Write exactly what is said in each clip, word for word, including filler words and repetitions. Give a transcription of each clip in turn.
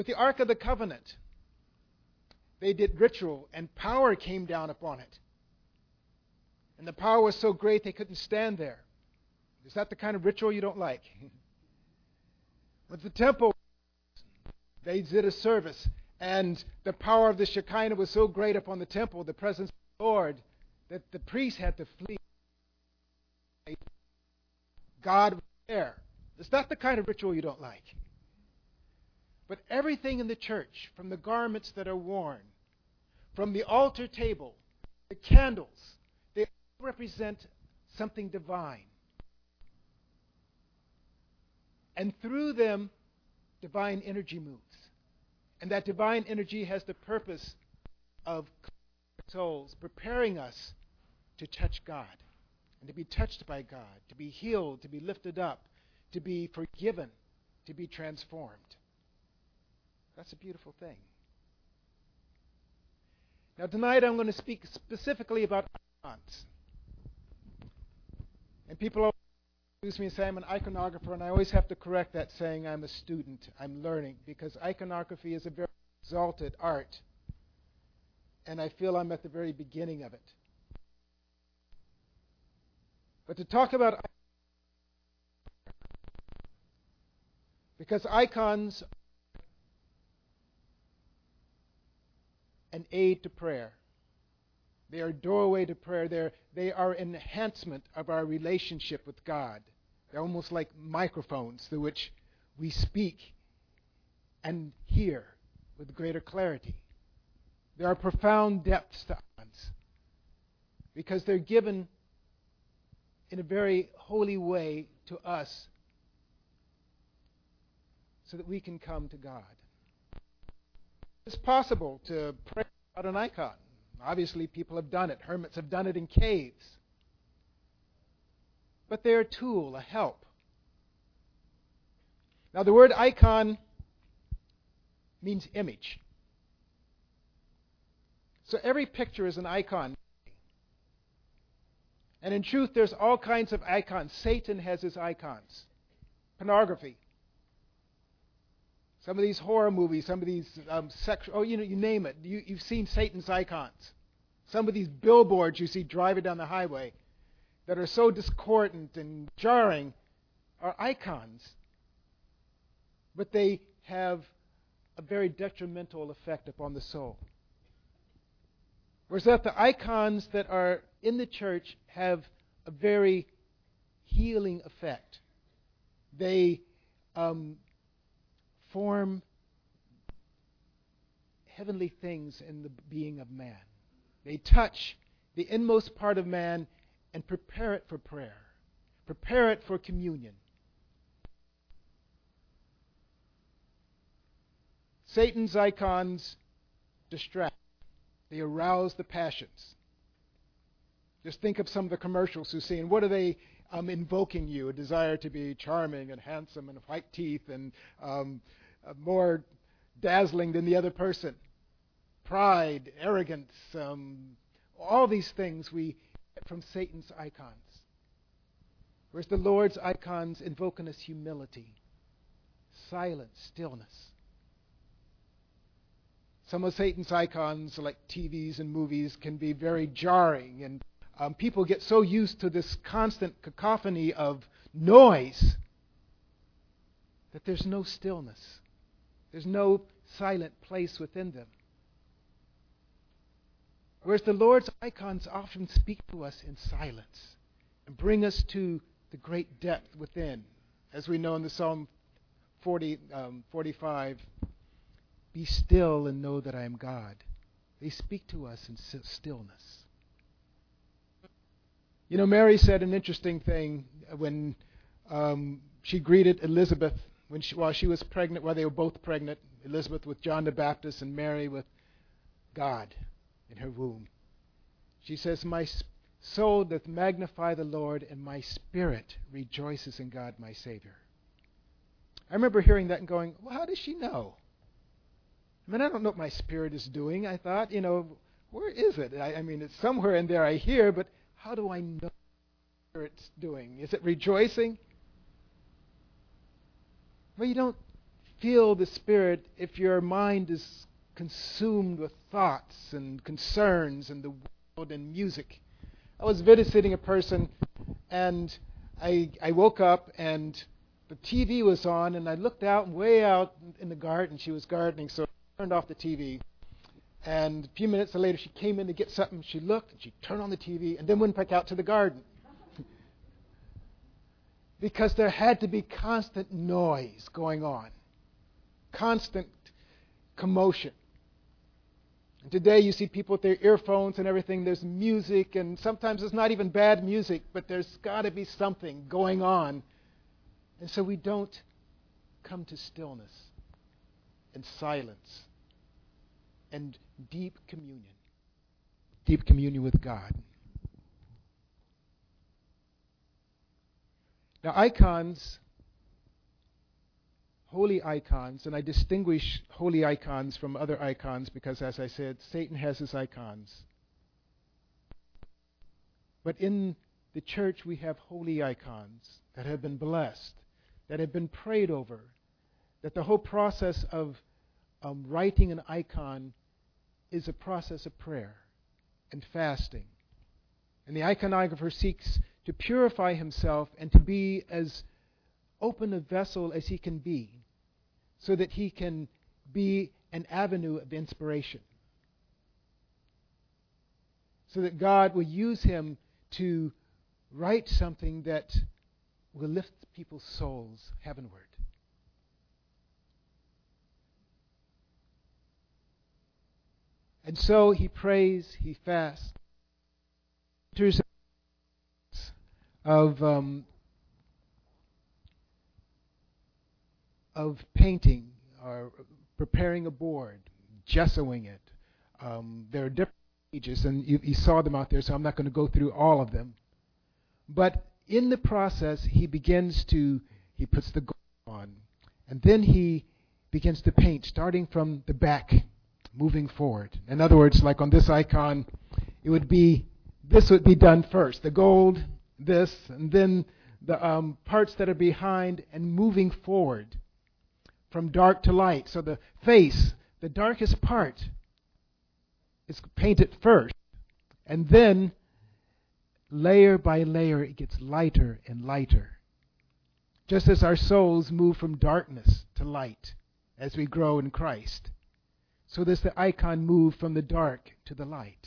With the Ark of the Covenant, they did ritual, and power came down upon it. And the power was so great they couldn't stand there. Is that the kind of ritual you don't like? With the temple, they did a service, and the power of the Shekinah was so great upon the temple, the presence of the Lord, that the priests had to flee. God was there. Is that the kind of ritual you don't like? But everything in the church, from the garments that are worn, from the altar table, the candles, they all represent something divine. And through them, divine energy moves. And that divine energy has the purpose of souls, preparing us to touch God, and to be touched by God, to be healed, to be lifted up, to be forgiven, to be transformed. That's a beautiful thing. Now tonight I'm going to speak specifically about icons. And people always accuse me and say I'm an iconographer, and I always have to correct that, saying I'm a student, I'm learning, because iconography is a very exalted art, and I feel I'm at the very beginning of it. But to talk about icons, because icons are an aid to prayer. They are a doorway to prayer. They're, they are an enhancement of our relationship with God. They're almost like microphones through which we speak and hear with greater clarity. There are profound depths to icons because they're given in a very holy way to us so that we can come to God. It's possible to pray about an icon. Obviously, people have done it. Hermits have done it in caves. But they're a tool, a help. Now, the word icon means image. So every picture is an icon. And in truth, there's all kinds of icons. Satan has his icons. Pornography. Some of these horror movies, some of these um, sexual, oh, you know, you name it. You, you've seen Satan's icons. Some of these billboards you see driving down the highway that are so discordant and jarring are icons. But they have a very detrimental effect upon the soul. Whereas that the icons that are in the church have a very healing effect. They um, form heavenly things in the being of man. They touch the inmost part of man and prepare it for prayer, prepare it for communion. Satan's icons distract. They arouse the passions. Just think of some of the commercials you see, and what are they um, invoking you? A desire to be charming and handsome and white teeth and um, uh, more dazzling than the other person. Pride, arrogance, um, all these things we get from Satan's icons. Whereas the Lord's icons invoke in us humility, silence, stillness. Some of Satan's icons, like T Vs and movies, can be very jarring, and um, people get so used to this constant cacophony of noise that there's no stillness. There's no silent place within them. Whereas the Lord's icons often speak to us in silence and bring us to the great depth within. As we know in the Psalm forty, um, forty-five, be still and know that I am God. They speak to us in stillness. You know, Mary said an interesting thing when um, she greeted Elizabeth when she, while she was pregnant, while they were both pregnant, Elizabeth with John the Baptist and Mary with God in her womb. She says, my soul doth magnify the Lord, and my spirit rejoices in God my Savior. I remember hearing that and going, well, how does she know? I mean, I don't know what my spirit is doing. I thought, you know, where is it? I, I mean, it's somewhere in there I hear, but how do I know what my spirit's doing? Is it rejoicing? Well, you don't feel the Spirit if your mind is consumed with thoughts and concerns and the world and music. I was visiting a person, and I I woke up and the T V was on, and I looked out, and way out in the garden, she was gardening, so I turned off the T V. And a few minutes later, she came in to get something. She looked, and she turned on the T V, and then went back out to the garden. Because there had to be constant noise going on, constant commotion. And today you see people with their earphones and everything. There's music, and sometimes it's not even bad music, but there's got to be something going on. And so we don't come to stillness and silence and deep communion, deep communion with God. Now, icons, holy icons, and I distinguish holy icons from other icons because, as I said, Satan has his icons. But in the church, we have holy icons that have been blessed, that have been prayed over, that the whole process of um, writing an icon is a process of prayer and fasting. And the iconographer seeks to purify himself and to be as open a vessel as he can be, so that he can be an avenue of inspiration, so that God will use him to write something that will lift people's souls heavenward. And so he prays, he fasts, of um, of painting or preparing a board, gessoing it. Um, there are different stages, and you, you saw them out there, so I'm not going to go through all of them. But in the process, he begins to, he puts the gold on, and then he begins to paint, starting from the back, moving forward. In other words, like on this icon, it would be, this would be done first, the gold, this, and then the um, parts that are behind and moving forward from dark to light. So the face, the darkest part, is painted first, and then layer by layer it gets lighter and lighter. Just as our souls move from darkness to light as we grow in Christ, so does the icon move from the dark to the light.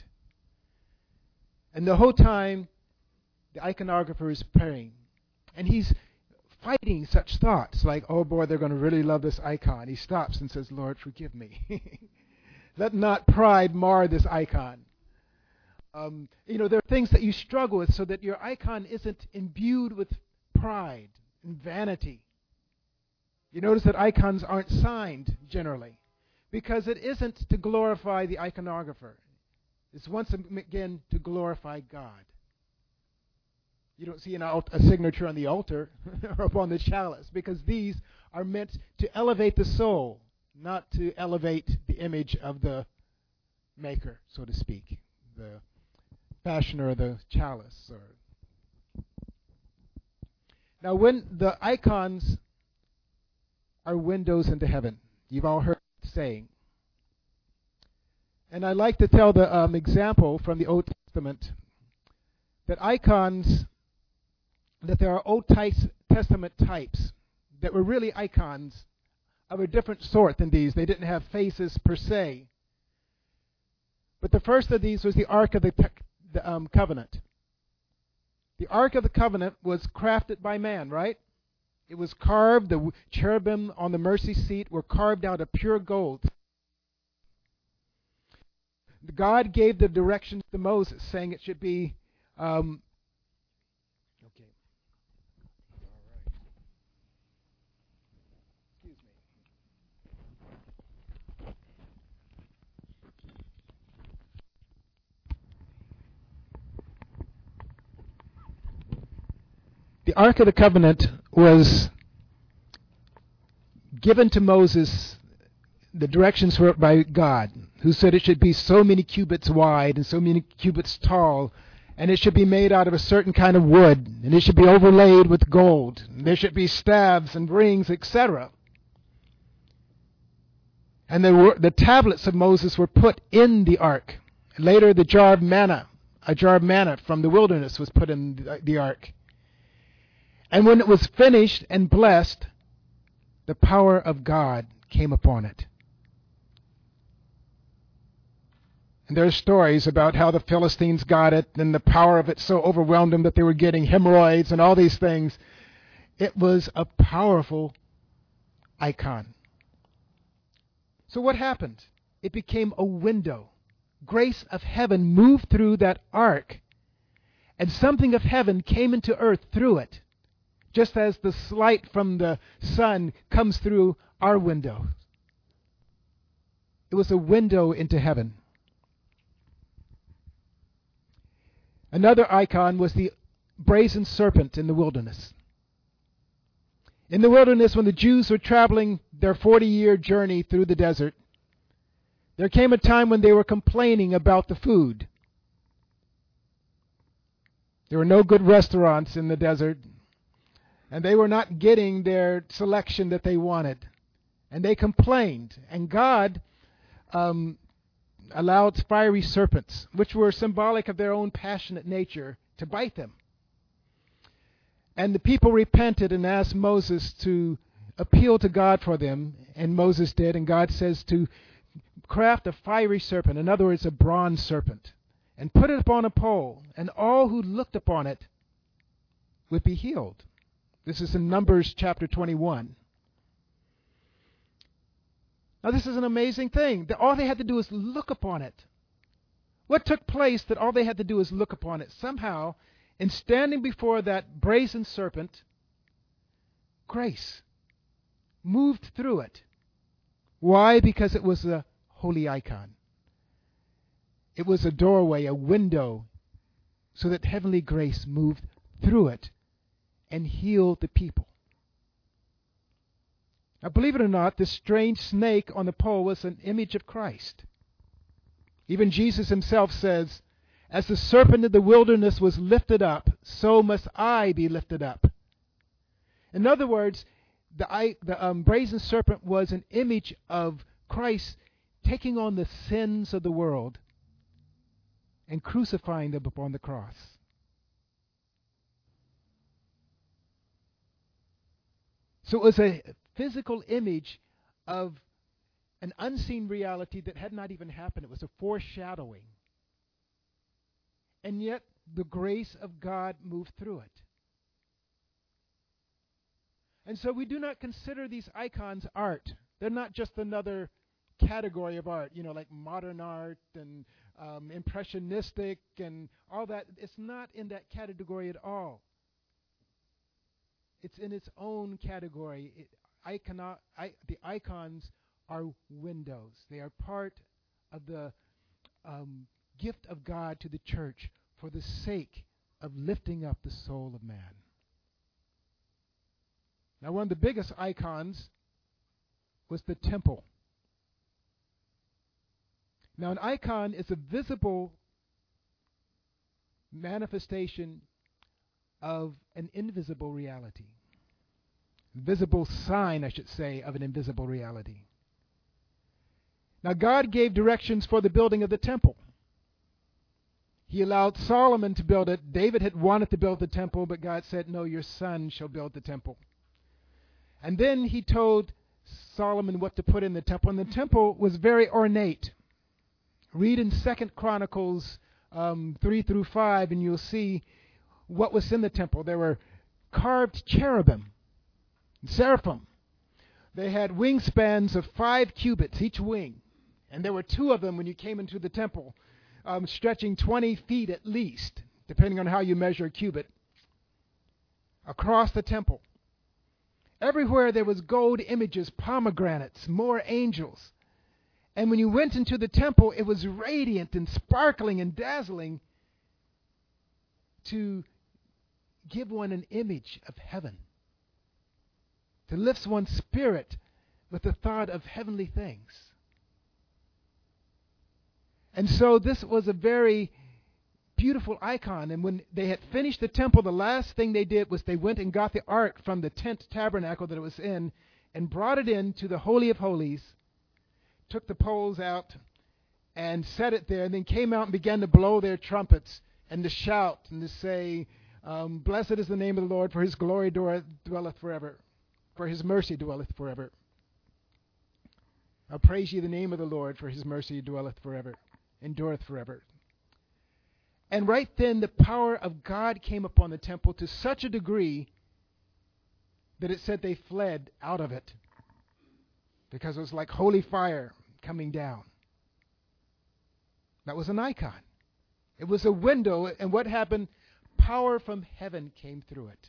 And the whole time, the iconographer is praying, and he's fighting such thoughts like, oh boy, they're going to really love this icon. He stops and says, Lord, forgive me. Let not pride mar this icon. Um, you know, there are things that you struggle with so that your icon isn't imbued with pride and vanity. You notice that icons aren't signed generally because it isn't to glorify the iconographer. It's once again to glorify God. You don't see an alt- a signature on the altar or upon the chalice, because these are meant to elevate the soul, not to elevate the image of the maker, so to speak, the fashioner of the chalice. Or now, when the icons are windows into heaven, you've all heard the saying. And I like to tell the um, example from the Old Testament that icons, that there are Old Testament types that were really icons of a different sort than these. They didn't have faces per se. But the first of these was the Ark of the, te- the um, Covenant. The Ark of the Covenant was crafted by man, right? It was carved. The cherubim on the mercy seat were carved out of pure gold. God gave the directions to Moses, saying it should be um, okay. All right. Excuse me. The Ark of the Covenant was given to Moses, the directions for it by God, who said it should be so many cubits wide and so many cubits tall, and it should be made out of a certain kind of wood, and it should be overlaid with gold, and there should be staves and rings, et cetera. And the, wor- the tablets of Moses were put in the ark. Later, the jar of manna, a jar of manna from the wilderness was put in the, the ark. And when it was finished and blessed, the power of God came upon it. And there are stories about how the Philistines got it, and the power of it so overwhelmed them that they were getting hemorrhoids and all these things. It was a powerful icon. So what happened? It became a window. Grace of heaven moved through that ark, and something of heaven came into earth through it, just as the light from the sun comes through our window. It was a window into heaven. Another icon was the brazen serpent in the wilderness. In the wilderness, when the Jews were traveling their forty-year journey through the desert, there came a time when they were complaining about the food. There were no good restaurants in the desert, and they were not getting their selection that they wanted. And they complained, and God um, allowed fiery serpents, which were symbolic of their own passionate nature, to bite them. And the people repented and asked Moses to appeal to God for them, and Moses did, and God says to craft a fiery serpent, in other words, a bronze serpent, and put it upon a pole, and all who looked upon it would be healed. This is in Numbers chapter twenty-one. Now this is an amazing thing. All they had to do is look upon it. What took place that all they had to do is look upon it? Somehow, in standing before that brazen serpent, grace moved through it. Why? Because it was a holy icon. It was a doorway, a window, so that heavenly grace moved through it and healed the people. Now, believe it or not, this strange snake on the pole was an image of Christ. Even Jesus himself says, as the serpent in the wilderness was lifted up, so must I be lifted up. In other words, the, I, the um, brazen serpent was an image of Christ taking on the sins of the world and crucifying them upon the cross. So it was a physical image of an unseen reality that had not even happened. It was a foreshadowing. And yet the grace of God moved through it. And so we do not consider these icons art. They're not just another category of art, you know, like modern art and um, impressionistic and all that. It's not in that category at all. It's in its own category. It, icon, I, the icons are windows. They are part of the um, gift of God to the church for the sake of lifting up the soul of man. Now, one of the biggest icons was the temple. Now, an icon is a visible manifestation of an invisible reality. Visible sign, I should say, of an invisible reality. Now, God gave directions for the building of the temple. He allowed Solomon to build it. David had wanted to build the temple, but God said, no, your son shall build the temple. And then he told Solomon what to put in the temple. And the temple was very ornate. Read in Second Chronicles um, three through five, and you'll see what was in the temple. There were carved cherubim, seraphim. They had wingspans of five cubits each wing. And there were two of them when you came into the temple, um, stretching twenty feet at least, depending on how you measure a cubit, across the temple. Everywhere there was gold images, pomegranates, more angels. And when you went into the temple, it was radiant and sparkling and dazzling to give one an image of heaven, to lift one's spirit with the thought of heavenly things. And so this was a very beautiful icon. And when they had finished the temple, the last thing they did was they went and got the ark from the tent tabernacle that it was in and brought it into the Holy of Holies took the poles out and set it there, and then came out and began to blow their trumpets and to shout and to say, um, blessed is the name of the Lord, for his glory dwelleth forever, for his mercy dwelleth forever. I'll praise ye the name of the Lord, for his mercy dwelleth forever, endureth forever. And right then the power of God came upon the temple to such a degree that it said they fled out of it, because it was like holy fire coming down. That was an icon. It was a window, and what happened? Power from heaven came through it.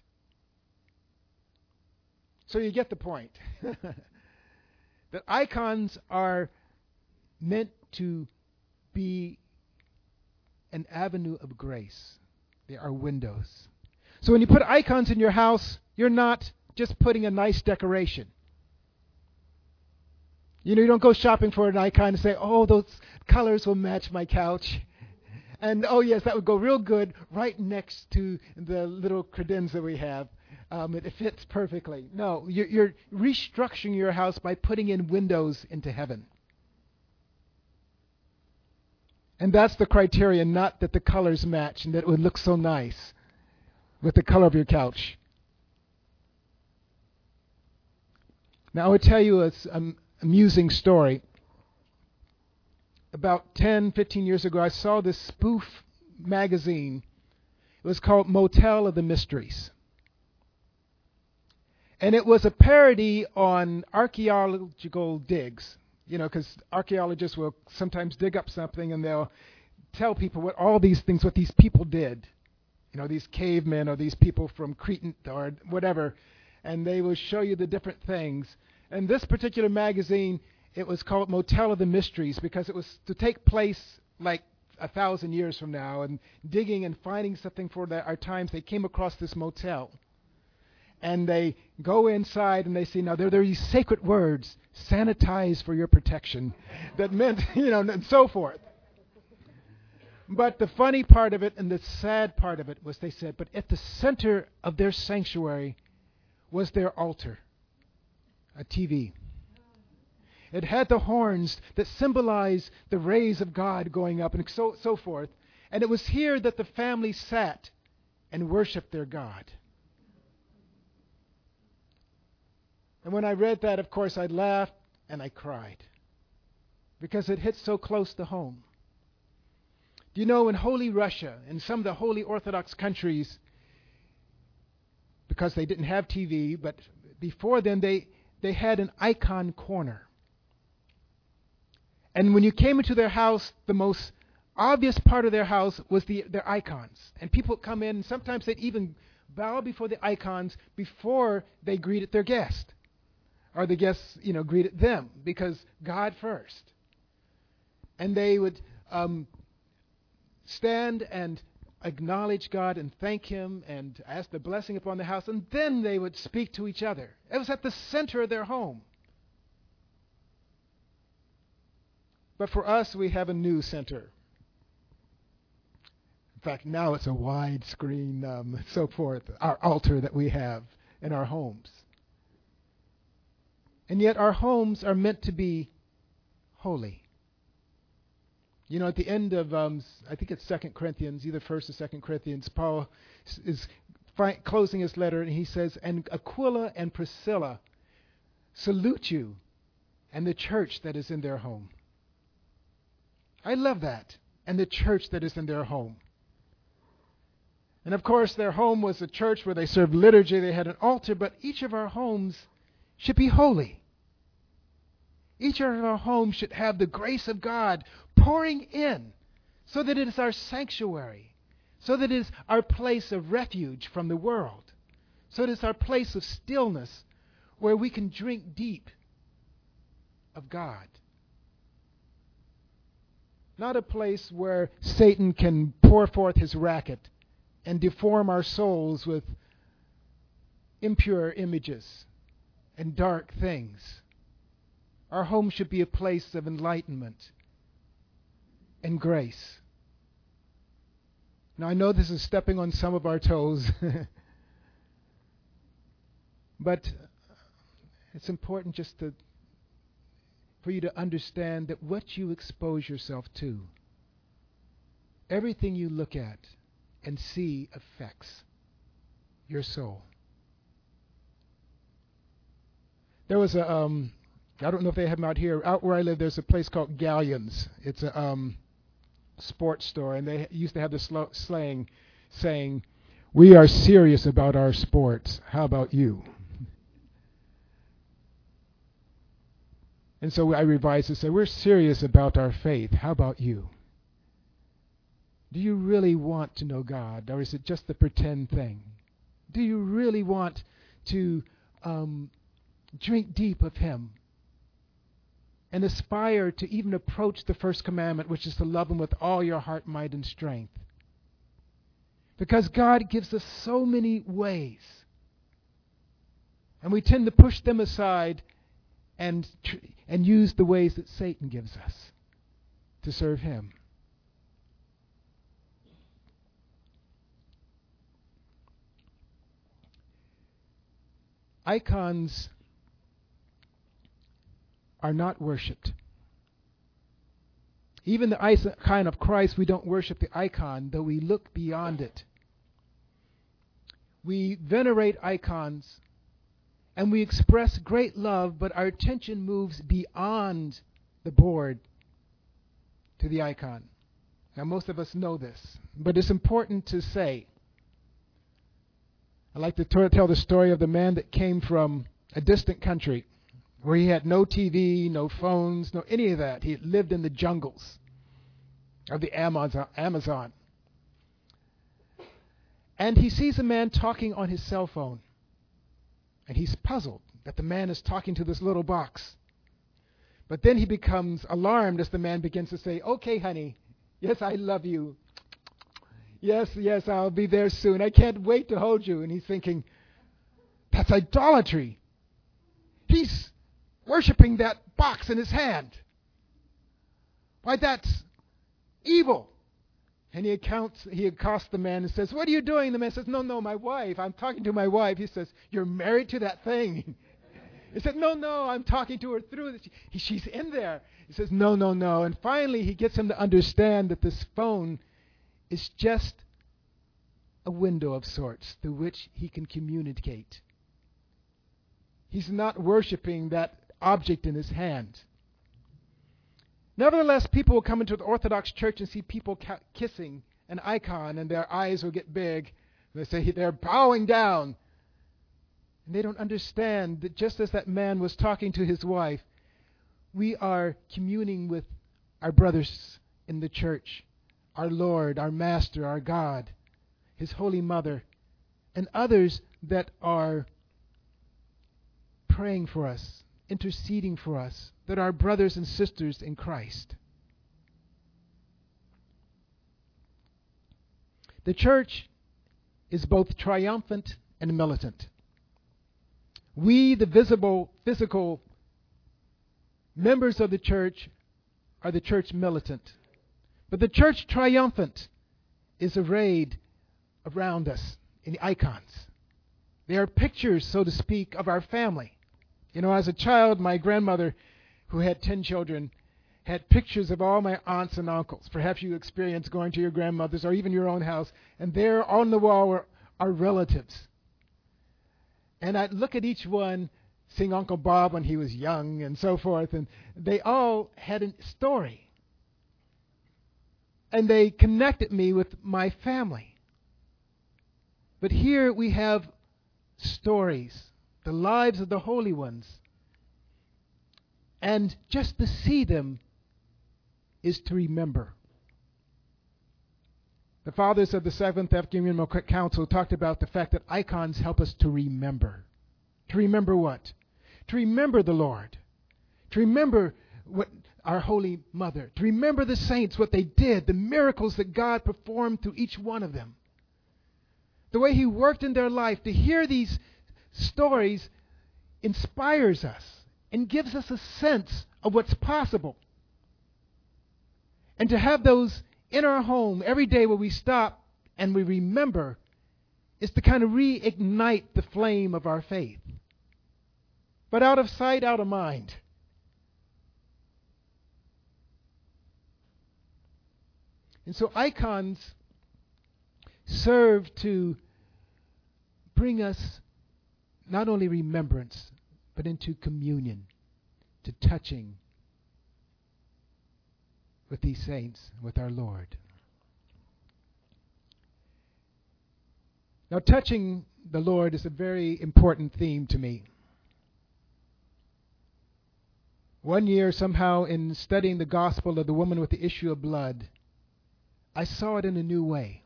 So you get the point. That icons are meant to be an avenue of grace. They are windows. So when you put icons in your house, you're not just putting a nice decoration. You know, you don't go shopping for an icon and say, oh, those colors will match my couch. And, oh, yes, that would go real good right next to the little credenza we have. Um, it, it fits perfectly. No, you're, you're restructuring your house by putting in windows into heaven. And that's the criterion, not that the colors match and that it would look so nice with the color of your couch. Now, I would tell you an amusing story. About ten, fifteen years ago, I saw this spoof magazine. It was called Motel of the Mysteries. And it was a parody on archaeological digs. You know, because archaeologists will sometimes dig up something and they'll tell people what all these things, what these people did. You know, these cavemen or these people from Crete or whatever. And they will show you the different things. And this particular magazine, it was called Motel of the Mysteries because it was to take place like a thousand years from now. And digging and finding something for the, our times, they came across this motel. And they go inside and they see, now there, there are these sacred words, sanitize for your protection, that meant, you know, and so forth. But the funny part of it and the sad part of it was they said, but at the center of their sanctuary was their altar, a T V. It had the horns that symbolize the rays of God going up and so, so forth. And it was here that the family sat and worshiped their God. And when I read that, of course, I laughed and I cried because it hit so close to home. Do you know in Holy Russia, in some of the Holy Orthodox countries, because they didn't have T V, but before then they, they had an icon corner. And when you came into their house, the most obvious part of their house was the, their icons. And people would come in, and sometimes they'd even bow before the icons before they greeted their guest. Or the guests, you know, greeted them, because God first. And they would um, stand and acknowledge God and thank Him and ask the blessing upon the house, and then they would speak to each other. It was at the center of their home. But for us, we have a new center. In fact, now it's a widescreen, um, so forth, our altar that we have in our homes. And yet our homes are meant to be holy. You know, at the end of, um, I think it's Second Corinthians, either First or Second Corinthians, Paul is fi- closing his letter, and he says, and Aquila and Priscilla salute you and the church that is in their home. I love that. And the church that is in their home. And of course, their home was a church where they served liturgy, they had an altar, but each of our homes should be holy. Each of our homes should have the grace of God pouring in so that it is our sanctuary, so that it is our place of refuge from the world, so that it is our place of stillness where we can drink deep of God. Not a place where Satan can pour forth his racket and deform our souls with impure images and dark things. Our home should be a place of enlightenment and grace. Now, I know this is stepping on some of our toes, but it's important just to for you to understand that what you expose yourself to, everything you look at and see affects your soul. There was a, um, I don't know if they have them out here. Out where I live, there's a place called Galleons. It's a um, sports store, and they used to have this sl- slang saying, "We are serious about our sports. How about you?" And so I revised to say, "We're serious about our faith. How about you? Do you really want to know God, or is it just the pretend thing? Do you really want to um, drink deep of Him and aspire to even approach the first commandment, which is to love Him with all your heart, might, and strength?" Because God gives us so many ways, and we tend to push them aside and tr- and use the ways that Satan gives us to serve him. Icons are not worshipped. Even the icon of Christ, we don't worship the icon, though we look beyond it. We venerate icons, and we express great love, but our attention moves beyond the board to the icon. Now, most of us know this, but it's important to say. I like to t- tell the story of the man that came from a distant country where he had no T V, no phones, no any of that. He lived in the jungles of the Amazon. Amazon. And he sees a man talking on his cell phone. And he's puzzled that the man is talking to this little box. But then he becomes alarmed as the man begins to say, "Okay, honey, yes, I love you. Yes, yes, I'll be there soon. I can't wait to hold you." And he's thinking, that's idolatry. He's worshiping that box in his hand. Why, that's evil. And he accounts, he accosts the man and says, "What are you doing?" The man says, "No, no, my wife. I'm talking to my wife." He says, "You're married to that thing." He said, "No, no, I'm talking to her through this." He, she's in there. He says, "No, no, no." And finally he gets him to understand that this phone is just a window of sorts through which he can communicate. He's not worshiping that object in his hand. Nevertheless, people will come into the Orthodox Church and see people ca- kissing an icon, and their eyes will get big. They say they're bowing down. And they don't understand that just as that man was talking to his wife, we are communing with our brothers in the church, our Lord, our Master, our God, His Holy Mother, and others that are praying for us, interceding for us, that are brothers and sisters in Christ. The church is both triumphant and militant. We, the visible, physical members of the church, are the church militant. But the church triumphant is arrayed around us in the icons. They are pictures, so to speak, of our family. You know, as a child, my grandmother, who had ten children, had pictures of all my aunts and uncles. Perhaps you experienced going to your grandmother's or even your own house, and there on the wall were our relatives. And I'd look at each one, seeing Uncle Bob when he was young and so forth, and they all had a story. And they connected me with my family. But here we have stories, the lives of the holy ones. And just to see them is to remember. The fathers of the Seventh Ecumenical Council talked about the fact that icons help us to remember. To remember what? To remember the Lord. To remember what our Holy Mother. To remember the saints, what they did, the miracles that God performed through each one of them. The way He worked in their life. To hear these stories inspires us and gives us a sense of what's possible. And to have those in our home every day where we stop and we remember is to kind of reignite the flame of our faith. But out of sight, out of mind. And so icons serve to bring us not only remembrance, but into communion, to touching with these saints, with our Lord. Now, touching the Lord is a very important theme to me. One year, somehow, in studying the gospel of the woman with the issue of blood, I saw it in a new way.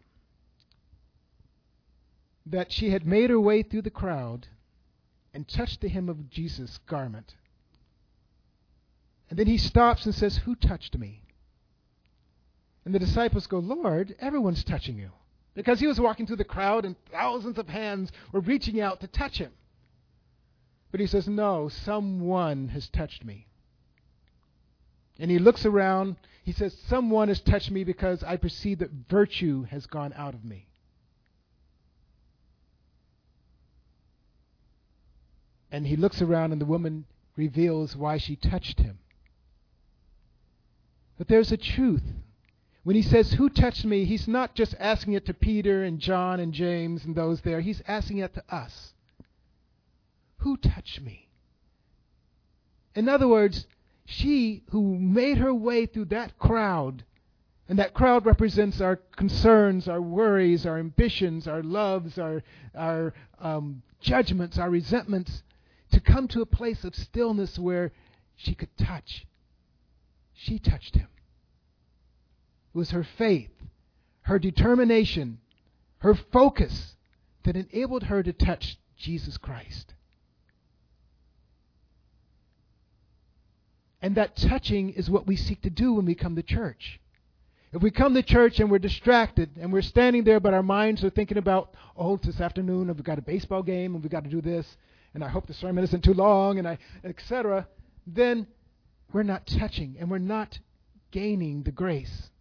That she had made her way through the crowd and touched the hem of Jesus' garment. And then he stops and says, "Who touched me?" And the disciples go, "Lord, everyone's touching you." Because he was walking through the crowd and thousands of hands were reaching out to touch him. But he says, "No, someone has touched me." And he looks around. He says, "Someone has touched me because I perceive that virtue has gone out of me." And he looks around and the woman reveals why she touched him. But there's a truth. When he says, "Who touched me?" he's not just asking it to Peter and John and James and those there. He's asking it to us. Who touched me? In other words, she who made her way through that crowd, and that crowd represents our concerns, our worries, our ambitions, our loves, our, our um, judgments, our resentments, to come to a place of stillness where she could touch. She touched him. It was her faith, her determination, her focus that enabled her to touch Jesus Christ. And that touching is what we seek to do when we come to church. If we come to church and we're distracted and we're standing there but our minds are thinking about, oh, this afternoon we've got a baseball game and we've got to do this, and I hope the sermon isn't too long, and I, et cetera, then we're not touching and we're not gaining the grace.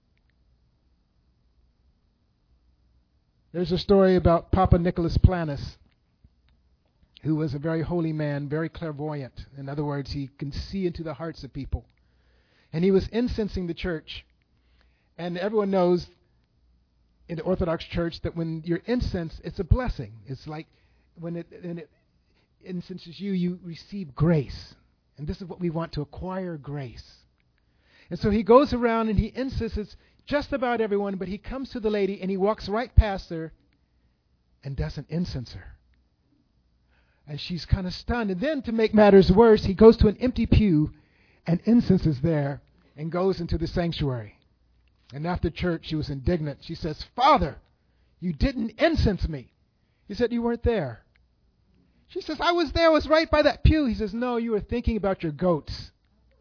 There's a story about Papa Nicholas Planus, who was a very holy man, very clairvoyant. In other words, he can see into the hearts of people. And he was incensing the church. And everyone knows in the Orthodox Church that when you're incensed, it's a blessing. It's like when it, when it incenses you, you receive grace. And this is what we want, to acquire grace. And so he goes around and he incenses just about everyone, but he comes to the lady and he walks right past her and doesn't incense her. And she's kind of stunned. And then to make matters worse, he goes to an empty pew and incenses there and goes into the sanctuary. And after church, she was indignant. She says, "Father, you didn't incense me." He said, "You weren't there." She says, "I was there. I was right by that pew." He says, "No, you were thinking about your goats."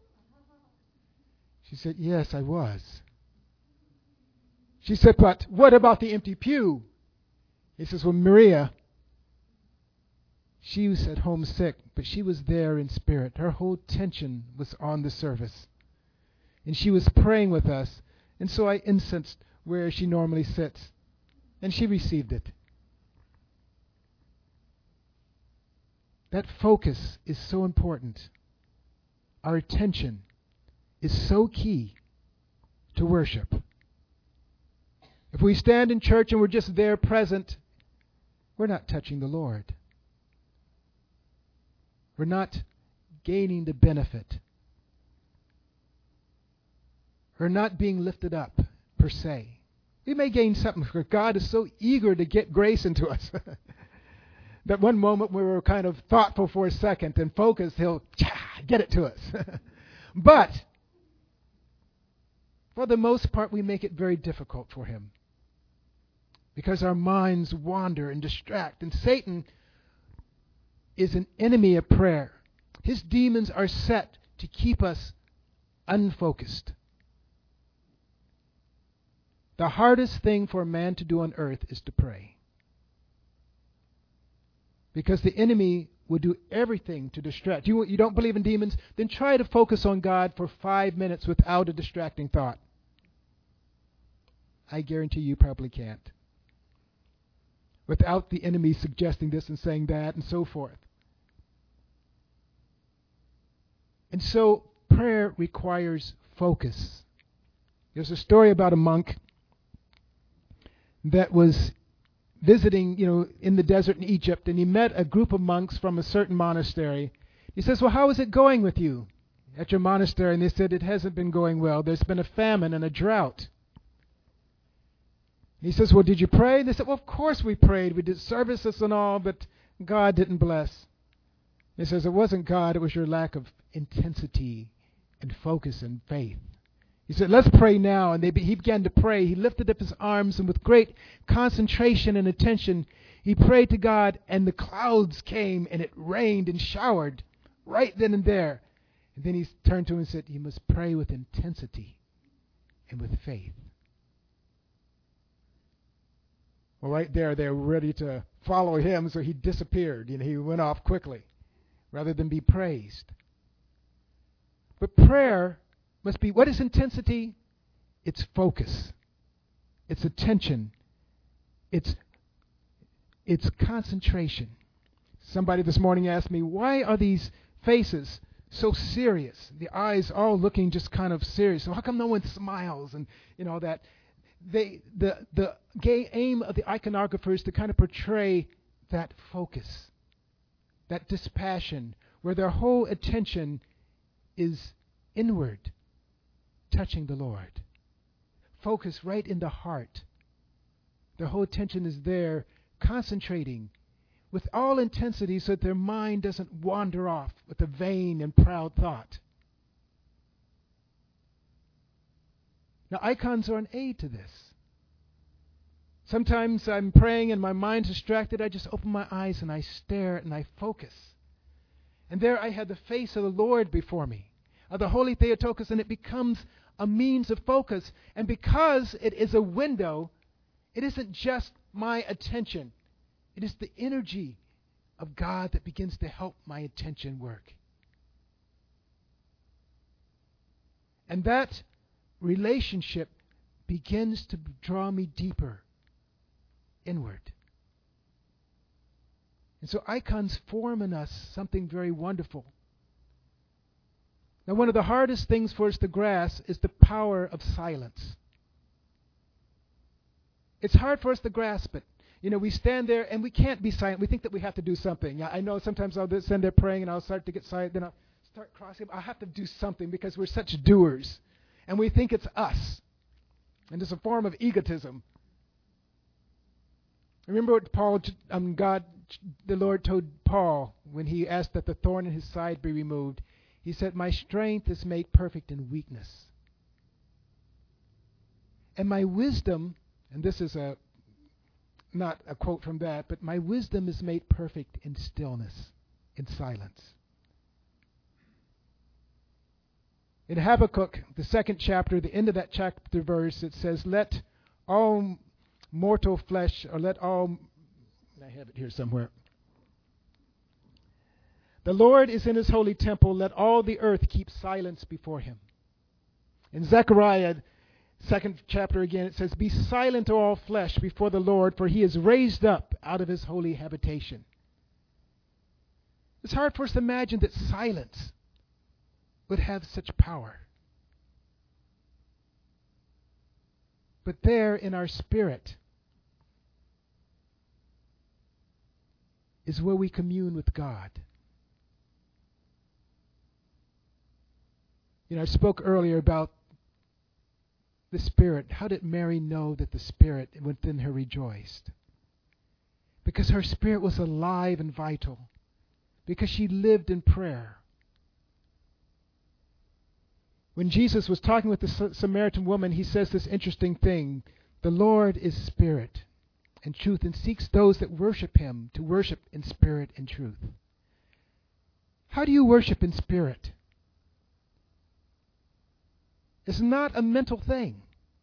She said, "Yes, I was." She said, "But what about the empty pew?" He says, "Well, Maria, she was at home sick, but she was there in spirit. Her whole attention was on the service. And she was praying with us. And so I incensed where she normally sits. And she received it." That focus is so important. Our attention is so key to worship. If we stand in church and we're just there present, we're not touching the Lord. We're not gaining the benefit. We're not being lifted up, per se. We may gain something, because God is so eager to get grace into us that one moment we were kind of thoughtful for a second and focused, He'll get it to us. But for the most part, we make it very difficult for Him, because our minds wander and distract. And Satan is an enemy of prayer. His demons are set to keep us unfocused. The hardest thing for a man to do on earth is to pray, because the enemy will do everything to distract. You, you don't believe in demons? Then try to focus on God for five minutes without a distracting thought. I guarantee you probably can't. Without the enemy suggesting this and saying that and so forth. And so prayer requires focus. There's a story about a monk that was visiting, you know, in the desert in Egypt, and he met a group of monks from a certain monastery. He says, well, how is it going with you at your monastery? And they said, it hasn't been going well. There's been a famine and a drought. He says, well, did you pray? And they said, well, of course we prayed. We did services and all, but God didn't bless. He says, it wasn't God, it was your lack of intensity and focus and faith. He said, let's pray now. And they be, he began to pray. He lifted up his arms, and with great concentration and attention, he prayed to God, and the clouds came, and it rained and showered right then and there. And then he turned to him and said, you must pray with intensity and with faith. Well, right there, they were ready to follow him, so he disappeared. You know, he went off quickly rather than be praised. But prayer must be, what is intensity? It's focus. It's attention. It's, it's concentration. Somebody this morning asked me, why are these faces so serious? The eyes all looking just kind of serious. So how come no one smiles and, you know, that? They, the, the gay aim of the iconographer is to kind of portray that focus, that dispassion, where their whole attention is inward, touching the Lord. Focus right in the heart. Their whole attention is there, concentrating with all intensity so that their mind doesn't wander off with a vain and proud thought. Now, icons are an aid to this. Sometimes I'm praying and my mind's distracted. I just open my eyes and I stare and I focus. And there I had the face of the Lord before me, of the Holy Theotokos, and it becomes a means of focus. And because it is a window, it isn't just my attention. It is the energy of God that begins to help my attention work. And that relationship begins to draw me deeper inward. And so icons form in us something very wonderful. Now, one of the hardest things for us to grasp is the power of silence. It's hard for us to grasp it. You know, we stand there and we can't be silent. We think that we have to do something. I know sometimes I'll stand there praying and I'll start to get silent. Then I'll start crossing. I'll have to do something because we're such doers. And we think it's us. And it's a form of egotism. Remember what Paul, um, God, the Lord told Paul when he asked that the thorn in his side be removed. He said, my strength is made perfect in weakness. And my wisdom, and this is a not a quote from that, but my wisdom is made perfect in stillness, in silence. In Habakkuk, the second chapter, the end of that chapter verse, it says, let all mortal flesh, or let all, I have it here somewhere. The Lord is in his holy temple. Let all the earth keep silence before him. In Zechariah, second chapter again, it says, be silent, O all flesh, before the Lord, for he is raised up out of his holy habitation. It's hard for us to imagine that silence would have such power. But there in our spirit is where we commune with God. You know, I spoke earlier about the Spirit. How did Mary know that the Spirit within her rejoiced? Because her spirit was alive and vital. Because she lived in prayer. When Jesus was talking with the Samaritan woman, he says this interesting thing. The Lord is spirit and truth, and seeks those that worship him to worship in spirit and truth. How do you worship in spirit? It's not a mental thing.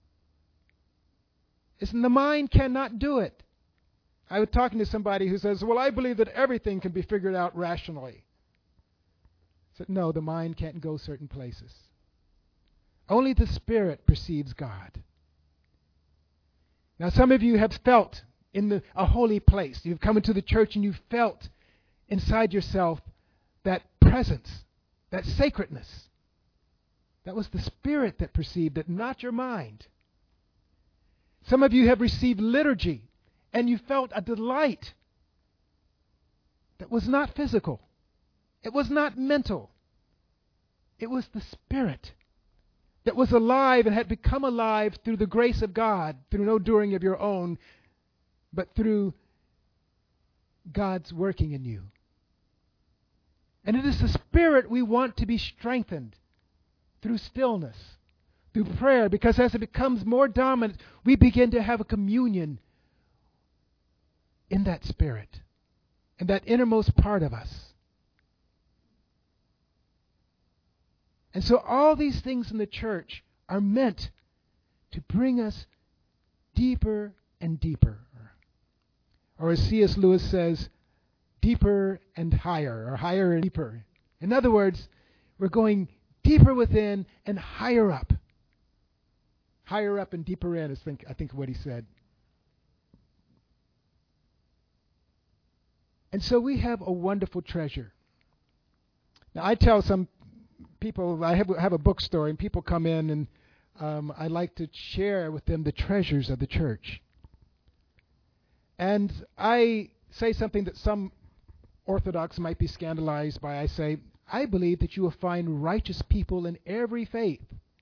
It's, the mind cannot do it. I was talking to somebody who says, well, I believe that everything can be figured out rationally. I said, no, the mind can't go certain places. Only the Spirit perceives God. Now, some of you have felt in the, a holy place. You've come into the church and you've felt inside yourself that presence, that sacredness. That was the Spirit that perceived it, not your mind. Some of you have received liturgy, and you felt a delight that was not physical. It was not mental. It was the Spirit that was alive and had become alive through the grace of God, through no doing of your own, but through God's working in you. And it is the Spirit we want to be strengthened through stillness, through prayer, because as it becomes more dominant, we begin to have a communion in that Spirit, in that innermost part of us. And so all these things in the church are meant to bring us deeper and deeper. Or as C S Lewis says, deeper and higher, or higher and deeper. In other words, we're going deeper within and higher up. Higher up and deeper in is think, I think what he said. And so we have a wonderful treasure. Now I tell some people, I have, have a bookstore, and people come in, and um, I like to share with them the treasures of the church. And I say something that some Orthodox might be scandalized by. I say, I believe that you will find righteous people in every faith.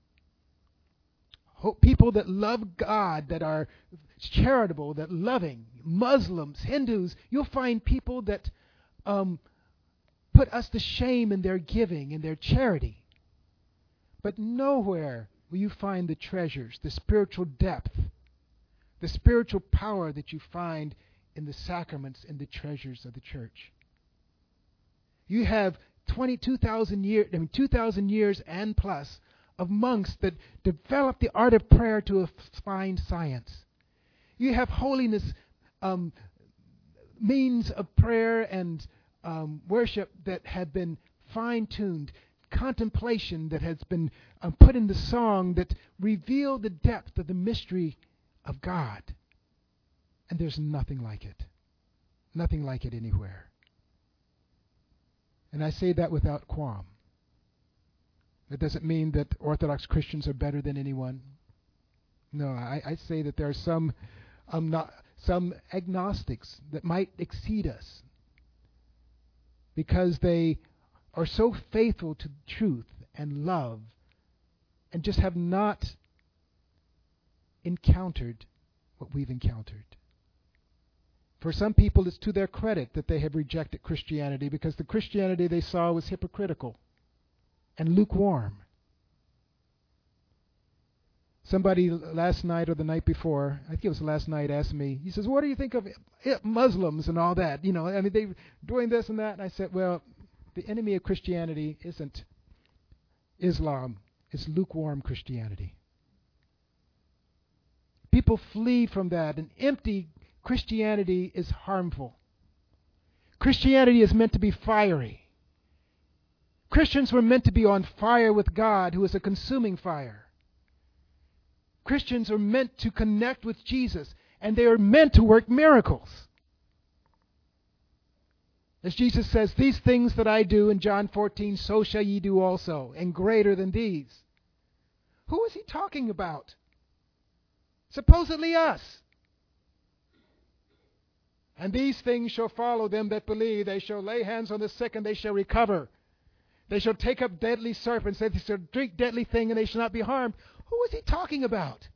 Hope people that love God, that are charitable, that loving, Muslims, Hindus. You'll find people that um, put us to shame in their giving and their charity. But nowhere will you find the treasures, the spiritual depth, the spiritual power that you find in the sacraments and the treasures of the church. You have twenty-two thousand years, I mean two thousand years and plus of monks that developed the art of prayer to a fine science. You have holiness um, means of prayer and um, worship that have been fine-tuned, contemplation that has been uh, put in the song that reveal the depth of the mystery of God. And there's nothing like it. Nothing like it anywhere. And I say that without qualm. That doesn't mean that Orthodox Christians are better than anyone. No, I, I say that there are some um, not, some agnostics that might exceed us because they are so faithful to truth and love and just have not encountered what we've encountered. For some people, it's to their credit that they have rejected Christianity because the Christianity they saw was hypocritical and lukewarm. Somebody last night or the night before, I think it was last night, asked me, he says, what do you think of Muslims and all that? You know, I mean, they doing this and that. And I said, well, the enemy of Christianity isn't Islam. It's lukewarm Christianity. People flee from that. An empty Christianity is harmful. Christianity is meant to be fiery. Christians were meant to be on fire with God, who is a consuming fire. Christians are meant to connect with Jesus, and they are meant to work miracles. As Jesus says, these things that I do in John fourteen, so shall ye do also, and greater than these. Who is he talking about? Supposedly us. And these things shall follow them that believe. They shall lay hands on the sick, and they shall recover. They shall take up deadly serpents. They shall drink deadly thing, and they shall not be harmed. Who is he talking about?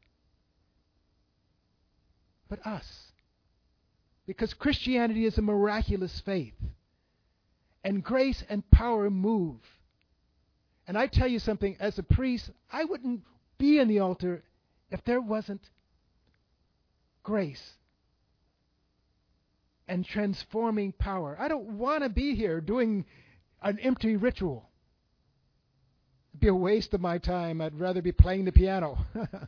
But us. Because Christianity is a miraculous faith. And grace and power move. And I tell you something, as a priest, I wouldn't be in the altar if there wasn't grace and transforming power. I don't want to be here doing an empty ritual. It'd be a waste of my time. I'd rather be playing the piano.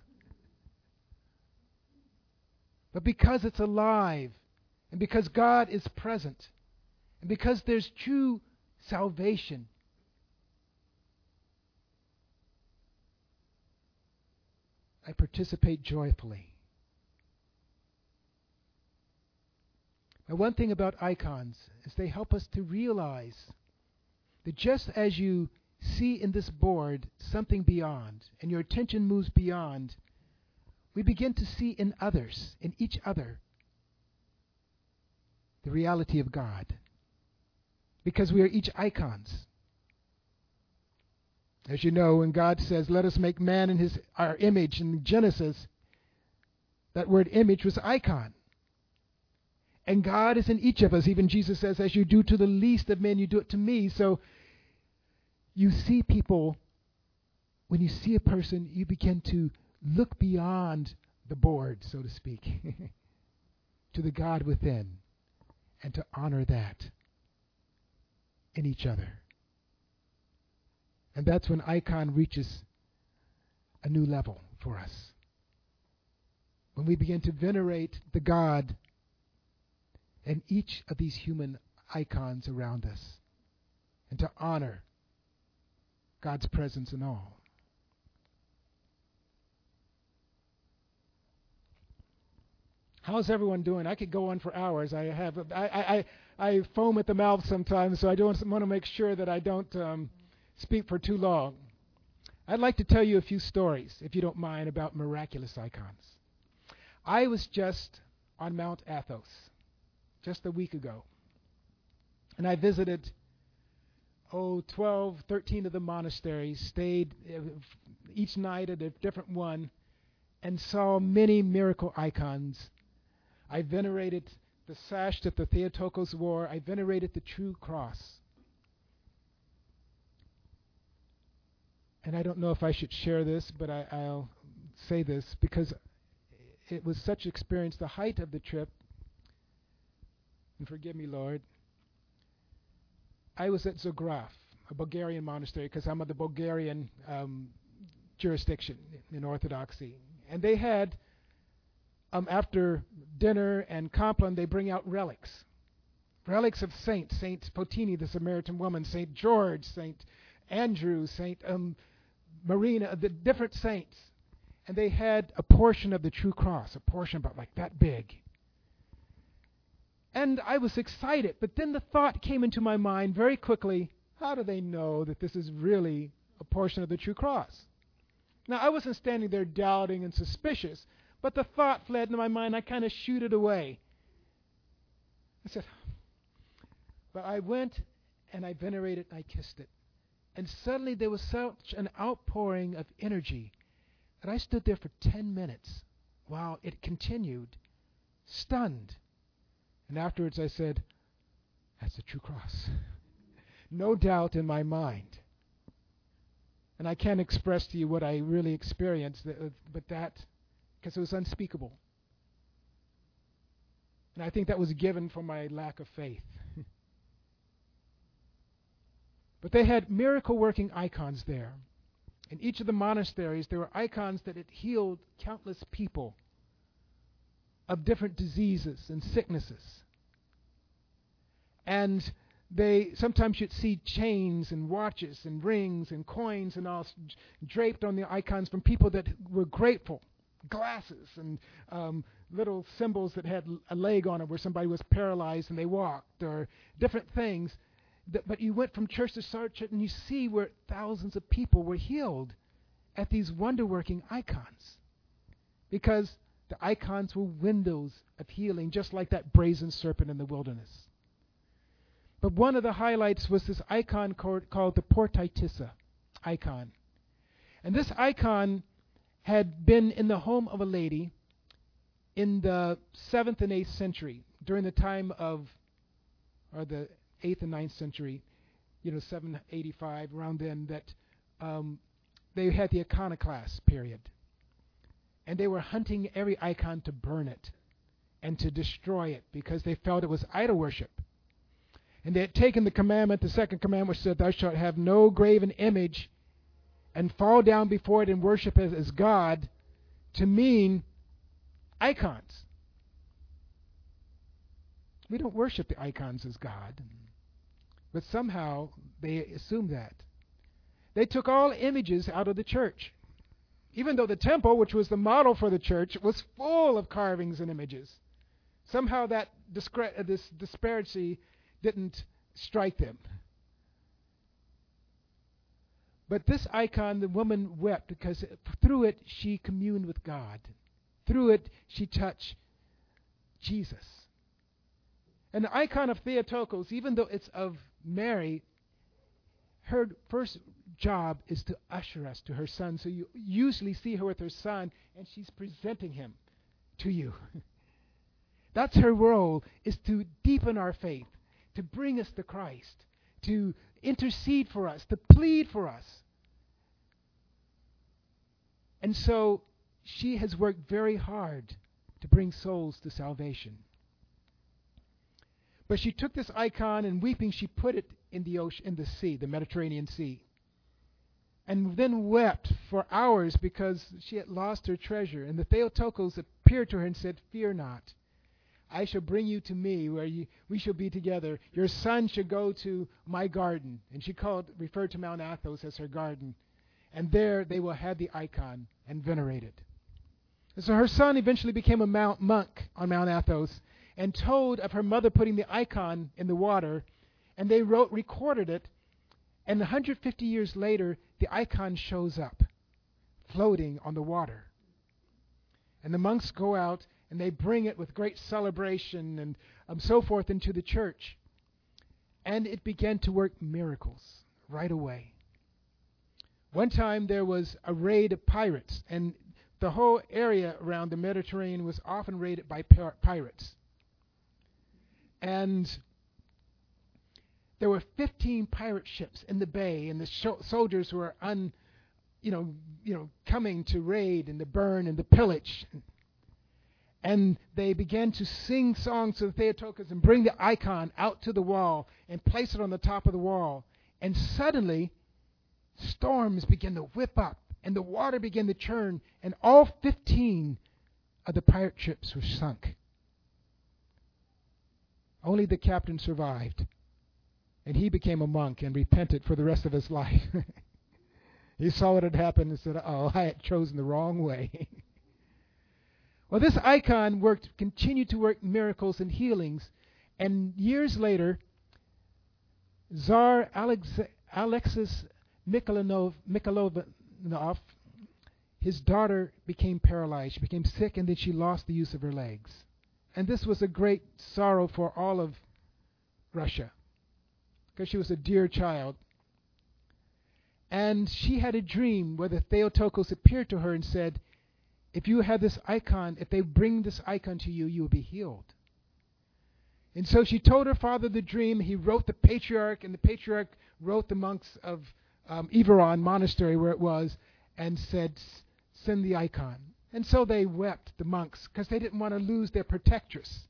But because it's alive, and because God is present, and because there's true salvation, I participate joyfully. Now, one thing about icons is they help us to realize that just as you see in this board something beyond, and your attention moves beyond, we begin to see in others, in each other, the reality of God. Because we are each icons. As you know, when God says, let us make man in his our image in Genesis, that word image was icon. And God is in each of us. Even Jesus says, as you do to the least of men, you do it to me. So you see people, when you see a person, you begin to look beyond the board, so to speak, to the God within, and to honor that in each other. And that's when icon reaches a new level for us. When we begin to venerate the God in each of these human icons around us, and to honor God's presence in all. How's everyone doing? I could go on for hours. I have I I, I foam at the mouth sometimes, so I don't want to make sure that I don't um, speak for too long. I'd like to tell you a few stories, if you don't mind, about miraculous icons. I was just on Mount Athos just a week ago, and I visited oh twelve, thirteen of the monasteries, stayed uh, each night at a different one, and saw many miracle icons. I venerated the sash that the Theotokos wore. I venerated the true cross. And I don't know if I should share this, but I, I'll say this because it was such an experience. The height of the trip, and forgive me, Lord, I was at Zograf, a Bulgarian monastery, because I'm of the Bulgarian um, jurisdiction in Orthodoxy. And they had, um, after dinner and compline, they bring out relics. Relics of saints. Saint Potini, the Samaritan woman, Saint George, Saint Andrew, Saint um, Marina, the different saints. And they had a portion of the true cross, a portion about like that big. And I was excited, but then the thought came into my mind very quickly, how do they know that this is really a portion of the true cross? Now, I wasn't standing there doubting and suspicious, but the thought fled into my mind. I kind of shooed it away. I said, but I went and I venerated and I kissed it. And suddenly there was such an outpouring of energy that I stood there for ten minutes while it continued, stunned. And afterwards I said, that's the true cross. No doubt in my mind. And I can't express to you what I really experienced, but that, because it was unspeakable. And I think that was given for my lack of faith. But they had miracle-working icons there. In each of the monasteries, there were icons that had healed countless people of different diseases and sicknesses. And they sometimes you'd see chains and watches and rings and coins and all draped on the icons from people that were grateful. Glasses and um, little symbols that had a leg on it where somebody was paralyzed and they walked, or different things. That, but you went from church to church and you see where thousands of people were healed at these wonder-working icons. Because the icons were windows of healing, just like that brazen serpent in the wilderness. But one of the highlights was this icon called, called the Portaitissa icon. And this icon had been in the home of a lady in the seventh and eighth century, during the time of, or the eighth and ninth century, you know, seven eighty-five, around then, that um, they had the iconoclast period. And they were hunting every icon to burn it and to destroy it because they felt it was idol worship. And they had taken the commandment, the second commandment, which said, thou shalt have no graven image, and fall down before it and worship it as God, to mean icons. We don't worship the icons as God. But somehow they assumed that. They took all images out of the church. Even though the temple, which was the model for the church, was full of carvings and images. Somehow that discre- uh, this disparity didn't strike them. But this icon, the woman wept because through it she communed with God. through it, she touched Jesus. And the icon of Theotokos, even though it's of Mary, her first job is to usher us to her son. So you usually see her with her son, and she's presenting him to you. That's her role, is to deepen our faith, to bring us to Christ, to intercede for us, to plead for us. And so she has worked very hard to bring souls to salvation. But she took this icon, and weeping, she put it in the ocean, in the sea, the Mediterranean Sea, and then wept for hours because she had lost her treasure. And the Theotokos appeared to her and said, "Fear not. I shall bring you to me, where you, we shall be together. Your son shall go to my garden." And she called, referred to Mount Athos as her garden. And there they will have the icon and venerate it. And so her son eventually became a mount, monk on Mount Athos, and told of her mother putting the icon in the water, and they wrote, recorded it, and one hundred fifty years later, the icon shows up, floating on the water. And the monks go out, and they bring it with great celebration and um, so forth into the church. And it began to work miracles right away. One time there was a raid of pirates, and the whole area around the Mediterranean was often raided by pir- pirates. And there were fifteen pirate ships in the bay, and the sh- soldiers were un, you know, you know, coming to raid and to burn and to pillage. And they began to sing songs to the Theotokos and bring the icon out to the wall and place it on the top of the wall. And suddenly, storms began to whip up, and the water began to churn, and all fifteen of the pirate ships were sunk. Only the captain survived, and he became a monk and repented for the rest of his life. He saw what had happened and said, "Oh, I had chosen the wrong way." Well, this icon worked, continued to work miracles and healings, and years later, Tsar Alex- Alexis Mikhailovich, Mikhailovich, his daughter became paralyzed. She became sick, and then she lost the use of her legs. And this was a great sorrow for all of Russia, because she was a dear child. And she had a dream where the Theotokos appeared to her and said, "If you have this icon, if they bring this icon to you, you will be healed." And so she told her father the dream. He wrote the patriarch, and the patriarch wrote the monks of um, Iveron Monastery, where it was, and said, "Send the icon." And so they wept, the monks, because they didn't want to lose their protectress.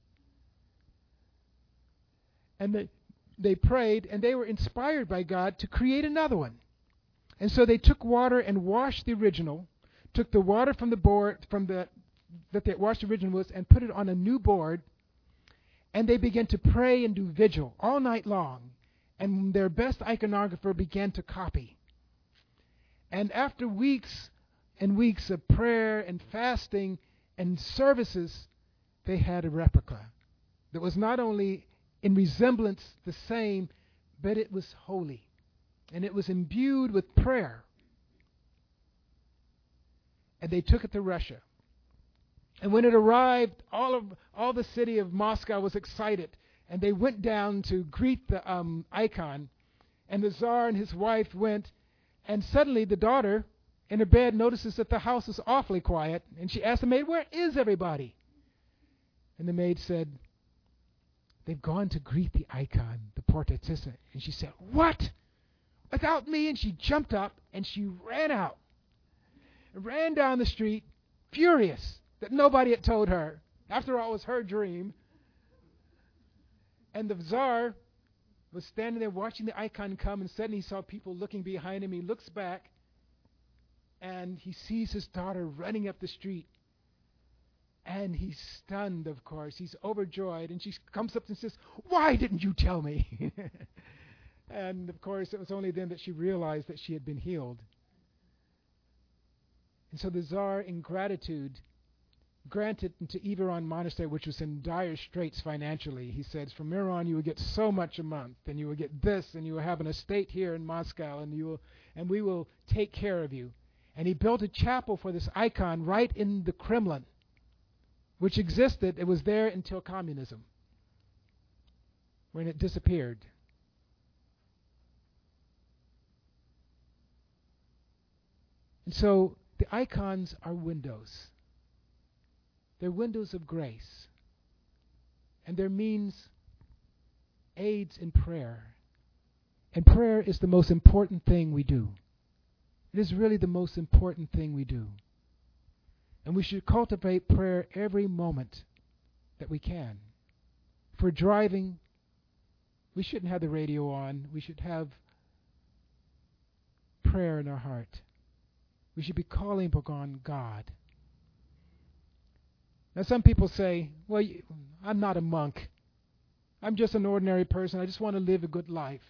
And they, they prayed, and they were inspired by God to create another one. And so they took water and washed the original, took the water from the board, from the that they washed the original with, and put it on a new board, and they began to pray and do vigil all night long. And their best iconographer began to copy. And after weeks and weeks of prayer and fasting and services, they had a replica that was not only in resemblance the same, but it was holy. And it was imbued with prayer. And they took it to Russia. And when it arrived, all of all the city of Moscow was excited. And they went down to greet the um, icon. And the Tsar and his wife went. And suddenly the daughter in her bed notices that the house is awfully quiet. And she asked the maid, "Where is everybody?" And the maid said, "They've gone to greet the icon, the portraitissa." And she said, "What? Without me?" And she jumped up and she ran out. Ran down the street, furious that nobody had told her. After all, it was her dream. And the Tsar was standing there watching the icon come, and suddenly he saw people looking behind him. He looks back, and he sees his daughter running up the street. And he's stunned, of course. He's overjoyed. And she comes up and says, "Why didn't you tell me?" And, of course, it was only then that she realized that she had been healed. And so the Tsar, in gratitude, granted to Iveron Monastery, which was in dire straits financially. He says, "From here on, you will get so much a month, and you will get this, and you will have an estate here in Moscow, and you will, and we will take care of you." And he built a chapel for this icon right in the Kremlin. which existed. It was there until communism, when it disappeared. And so the icons are windows. They're windows of grace. And they're means, aids in prayer. And prayer is the most important thing we do. It is really the most important thing we do. And we should cultivate prayer every moment that we can. If we're driving, we shouldn't have the radio on. We should have prayer in our heart. We should be calling upon God. Now some people say, well, I'm not a monk. I'm just an ordinary person. I just want to live a good life.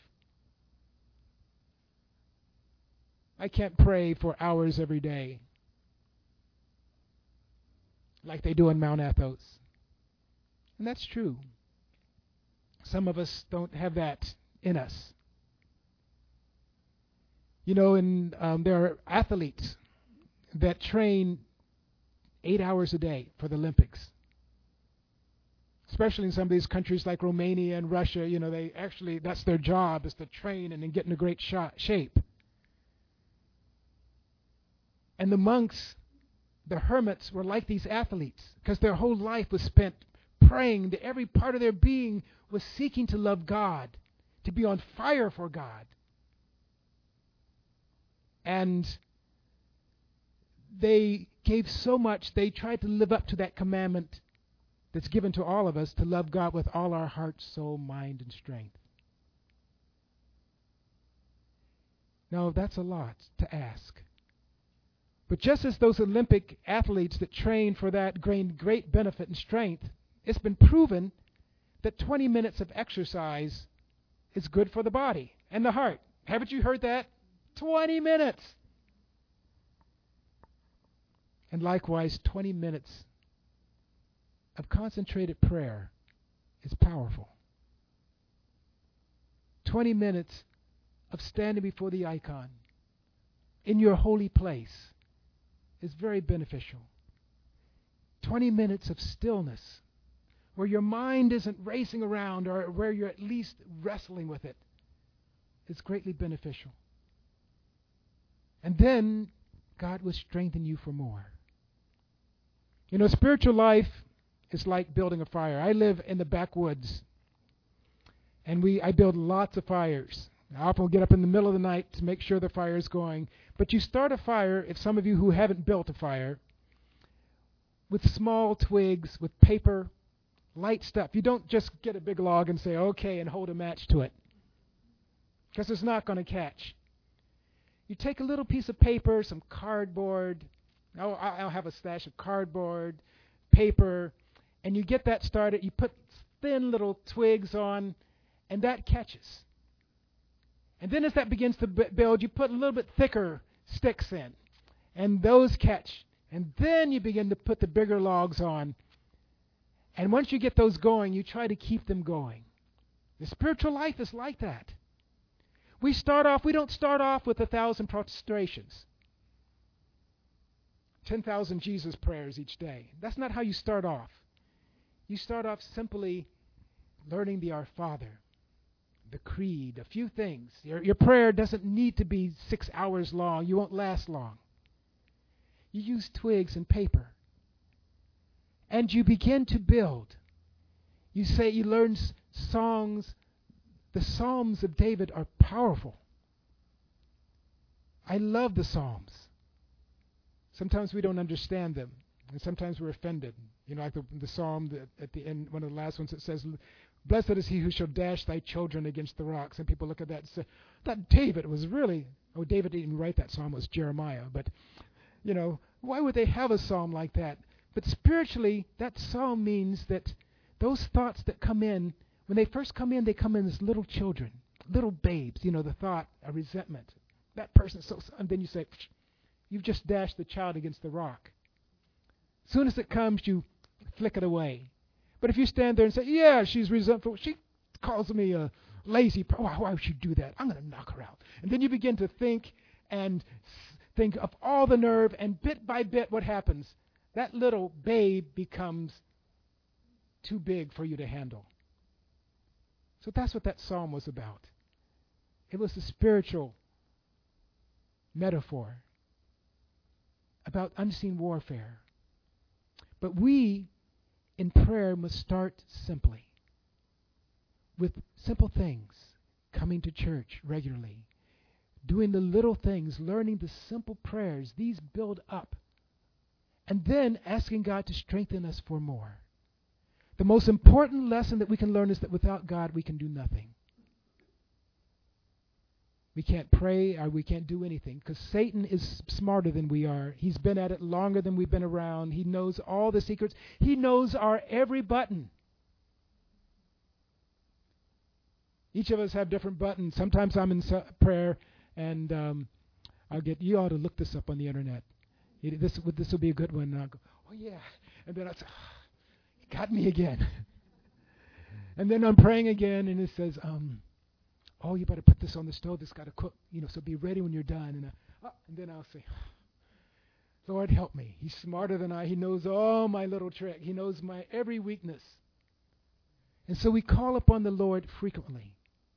I can't pray for hours every day like they do in Mount Athos. And that's true. Some of us don't have that in us. You know, and um, there are athletes that train eight hours a day for the Olympics. Especially in some of these countries like Romania and Russia, you know, they actually, that's their job, is to train and then get in a great shot, shape. And the monks, the hermits, were like these athletes because their whole life was spent praying. That every part of their being was seeking to love God, to be on fire for God. And they gave so much, they tried to live up to that commandment that's given to all of us, to love God with all our heart, soul, mind, and strength. Now, that's a lot to ask. But just as those Olympic athletes that train for that gained great benefit and strength, it's been proven that twenty minutes of exercise is good for the body and the heart. Haven't you heard that? twenty minutes. And likewise, twenty minutes of concentrated prayer is powerful. twenty minutes of standing before the icon in your holy place is very beneficial. twenty minutes of stillness where your mind isn't racing around or where you're at least wrestling with it is greatly beneficial. And then God will strengthen you for more. You know, spiritual life is like building a fire. I live in the backwoods, and we I build lots of fires. I often will get up in the middle of the night to make sure the fire is going. But you start a fire, if some of you who haven't built a fire, with small twigs, with paper, light stuff. You don't just get a big log and say, okay, and hold a match to it, because it's not going to catch. You take a little piece of paper, some cardboard. I'll, I'll have a stash of cardboard, paper, and you get that started. You put thin little twigs on, and that catches. And then as that begins to b- build, you put a little bit thicker sticks in, and those catch. And then you begin to put the bigger logs on. And once you get those going, you try to keep them going. The spiritual life is like that. We start off, we don't start off with a thousand prostrations, ten thousand Jesus prayers each day. That's not how you start off. You start off simply learning the Our Father, the creed, a few things. Your, your prayer doesn't need to be six hours long. You won't last long. You use twigs and paper. And you begin to build. You say, you learn s- songs. The Psalms of David are powerful. I love the Psalms. Sometimes we don't understand them, and sometimes we're offended. You know, like the, the Psalm that at the end, one of the last ones, it says, "Blessed is he who shall dash thy children against the rocks." And people look at that and say, that David was really, oh, David didn't even write that psalm, it was Jeremiah. But, you know, why would they have a psalm like that? But spiritually, that psalm means that those thoughts that come in, when they first come in, they come in as little children, little babes. You know, the thought, a resentment. That person's so, and then you say, you've just dashed the child against the rock. As soon as it comes, you flick it away. But if you stand there and say, yeah, she's resentful, she calls me a lazy, why, why would she do that? I'm going to knock her out. And then you begin to think and think of all the nerve, and bit by bit what happens? that little babe becomes too big for you to handle. So that's what that psalm was about. It was a spiritual metaphor about unseen warfare. But we, in prayer, must start simply with simple things, coming to church regularly, doing the little things, learning the simple prayers. These build up. And then asking God to strengthen us for more. The most important lesson that we can learn is that without God, we can do nothing. We can't pray or we can't do anything because Satan is smarter than we are. He's been at it longer than we've been around. He knows all the secrets. He knows our every button. Each of us have different buttons. Sometimes I'm in prayer and um, I'll get, you ought to look this up on the internet. It, this, this will be a good one. And I'll go, oh yeah. And then I'll say, oh, you got me again. And then I'm praying again and it says, um, oh, you better put this on the stove. It's got to cook, you know, so be ready when you're done. And, I, oh, and then I'll say, Lord, help me. He's smarter than I. He knows all my little trick. He knows my every weakness. And so we call upon the Lord frequently.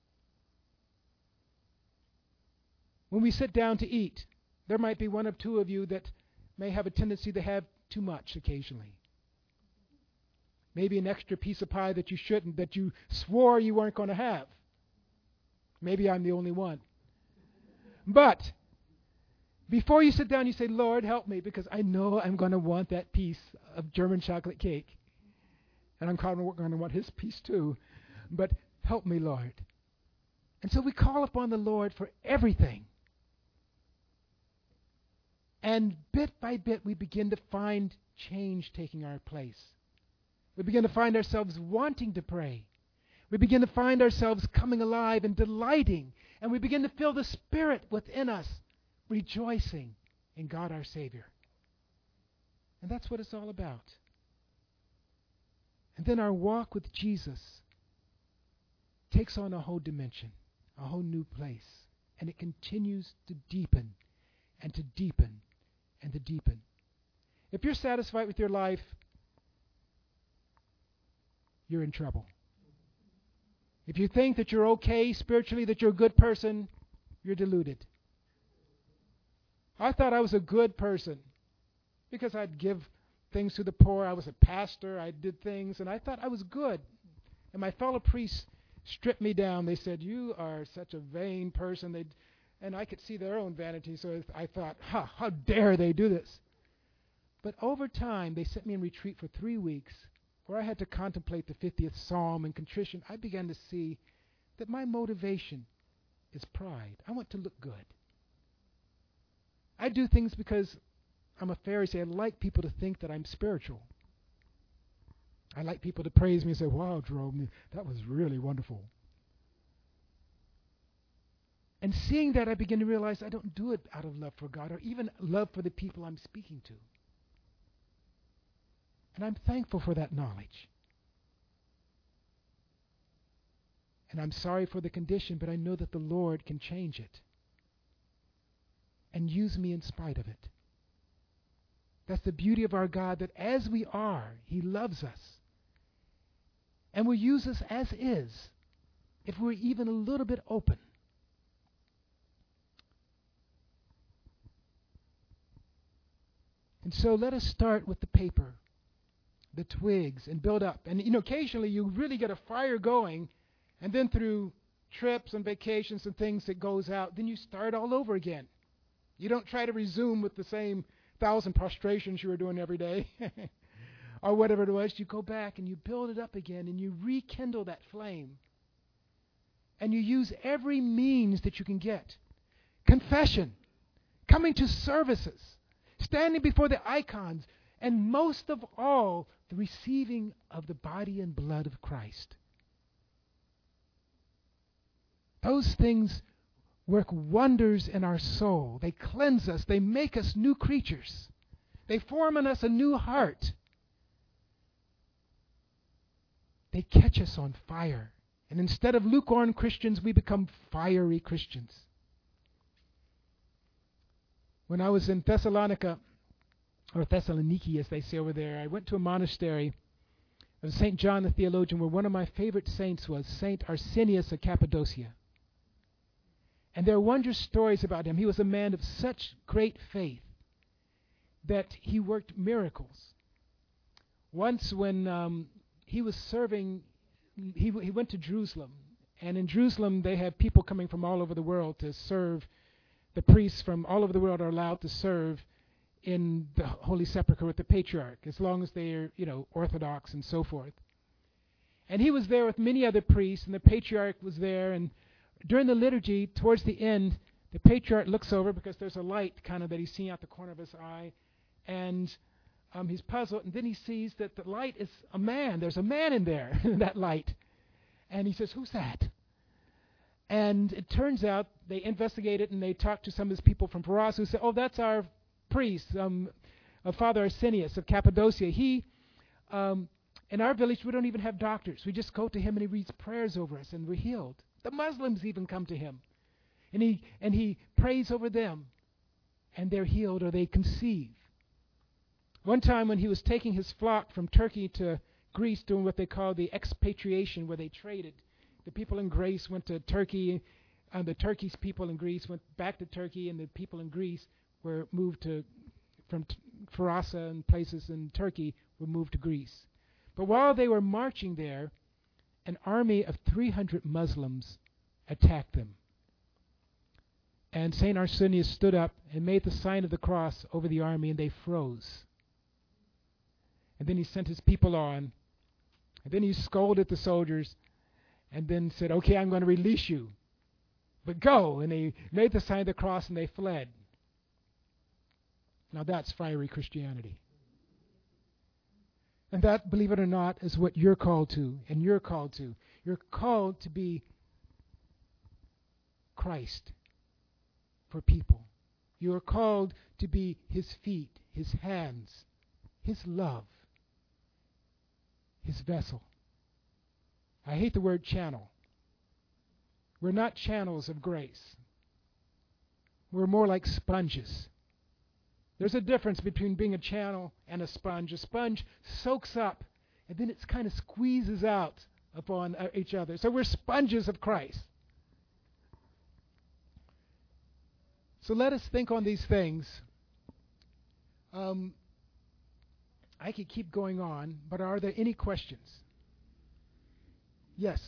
When we sit down to eat, there might be one or two of you that may have a tendency to have too much occasionally. Maybe an extra piece of pie that you shouldn't, that you swore you weren't going to have. Maybe I'm the only one. But before you sit down, you say, Lord, help me, because I know I'm going to want that piece of German chocolate cake. And I'm going to want his piece too. But help me, Lord. And so we call upon the Lord for everything. And bit by bit, we begin to find change taking our place. We begin to find ourselves wanting to pray. We begin to find ourselves coming alive and delighting. And we begin to feel the Spirit within us rejoicing in God our Savior. And that's what it's all about. And then our walk with Jesus takes on a whole dimension, a whole new place. And it continues to deepen and to deepen and to deepen. If you're satisfied with your life, you're in trouble. If you think that you're okay spiritually, that you're a good person, you're deluded. I thought I was a good person because I'd give things to the poor. I was a pastor. I did things, and I thought I was good. And my fellow priests stripped me down. They said, you are such a vain person. They'd, and I could see their own vanity, so I thought, ha, how dare they do this? But over time, they sent me in retreat for three weeks, where I had to contemplate the fiftieth Psalm and contrition. I began to see that my motivation is pride. I want to look good. I do things because I'm a Pharisee. I like people to think that I'm spiritual. I like people to praise me and say, wow, Jerome, that was really wonderful. And seeing that, I begin to realize I don't do it out of love for God or even love for the people I'm speaking to. And I'm thankful for that knowledge. And I'm sorry for the condition, but I know that the Lord can change it and use me in spite of it. That's the beauty of our God, that as we are, He loves us and will use us as is if we're even a little bit open. And so let us start with the paper, the twigs, and build up. And, you know, occasionally you really get a fire going, and then through trips and vacations and things that goes out, then you start all over again. You don't try to resume with the same thousand prostrations you were doing every day or whatever it was. You go back and you build it up again and you rekindle that flame. And you use every means that you can get. Confession, coming to services, standing before the icons, and most of all, the receiving of the body and blood of Christ. Those things work wonders in our soul. They cleanse us. They make us new creatures. They form in us a new heart. They catch us on fire. And instead of lukewarm Christians, we become fiery Christians. When I was in Thessalonica, or Thessaloniki, as they say over there. I went to a monastery of Saint John the Theologian, where one of my favorite saints was Saint Arsenius of Cappadocia. And there are wondrous stories about him. He was a man of such great faith that he worked miracles. Once when um, he was serving, he, he went to Jerusalem. And in Jerusalem, they have people coming from all over the world to serve. The priests from all over the world are allowed to serve in the Holy Sepulchre with the Patriarch, as long as they are, you know, Orthodox and so forth. And he was there with many other priests, and the Patriarch was there. And during the liturgy, towards the end, the Patriarch looks over because there's a light kind of that he's seeing out the corner of his eye, and um, he's puzzled. And then he sees that the light is a man. There's a man in there, in that light. And he says, "Who's that?" And it turns out they investigate it, and they talk to some of his people from Faras who say, "Oh, that's our priest, um, uh, Father Arsenius of Cappadocia. He, um, in our village, we don't even have doctors. We just go to him, and he reads prayers over us, and we're healed. The Muslims even come to him, and he and he prays over them, and they're healed or they conceive." One time when he was taking his flock from Turkey to Greece, doing what they call the expatriation, where they traded. The people in Greece went to Turkey, and the Turkey's people in Greece went back to Turkey, and the people in Greece were moved to, from t- Farasa and places in Turkey were moved to Greece. But while they were marching there, an army of three hundred Muslims attacked them. And Saint Arsenius stood up and made the sign of the cross over the army, and they froze. And then he sent his people on, and then he scolded the soldiers, and then said, "Okay, I'm going to release you, but go." And they made the sign of the cross, and they fled. Now that's fiery Christianity. And that, believe it or not, is what you're called to, and you're called to. You're called to be Christ for people. You are called to be his feet, his hands, his love, his vessel. I hate the word channel. We're not channels of grace. We're more like sponges. There's a difference between being a channel and a sponge. A sponge soaks up, and then it kind of squeezes out upon uh, each other. So we're sponges of Christ. So let us think on these things. Um, I could keep going on, but are there any questions? Yes.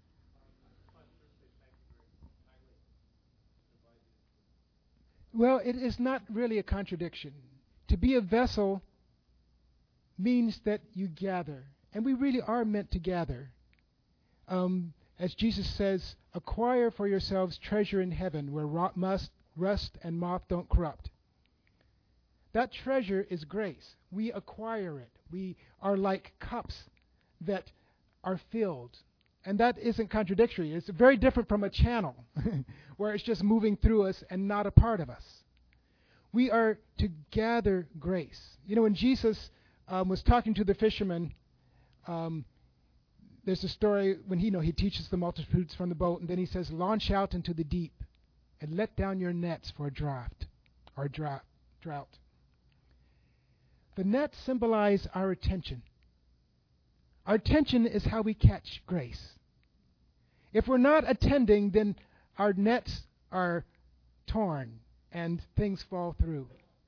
Well, it is not really a contradiction. To be a vessel means that you gather, and we really are meant to gather. Um, as Jesus says, "Acquire for yourselves treasure in heaven, where rot must, rust and moth don't corrupt." That treasure is grace. We acquire it. We are like cups that are filled. And that isn't contradictory. It's very different from a channel where it's just moving through us and not a part of us. We are to gather grace. You know, when Jesus um, was talking to the fishermen, um, there's a story when he, you know, he teaches the multitudes from the boat, and then he says, "Launch out into the deep and let down your nets for a draught or a drought." drought. The nets symbolize our attention. Our attention is how we catch grace. If we're not attending, then our nets are torn and things fall through.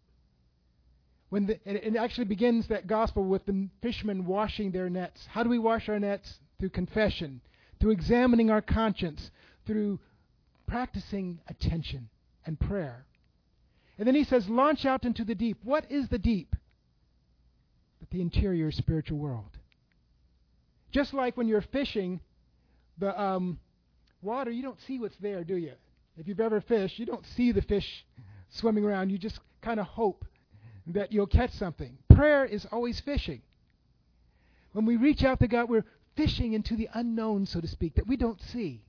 When the, it, it actually begins that gospel with the fishermen washing their nets. How do we wash our nets? Through confession, through examining our conscience, through practicing attention and prayer. And then he says, launch out into the deep. What is the deep? But the interior spiritual world. Just like when you're fishing, the um, water, you don't see what's there, do you? If you've ever fished, you don't see the fish swimming around. You just kind of hope that you'll catch something. Prayer is always fishing. When we reach out to God, we're fishing into the unknown, so to speak, that we don't see.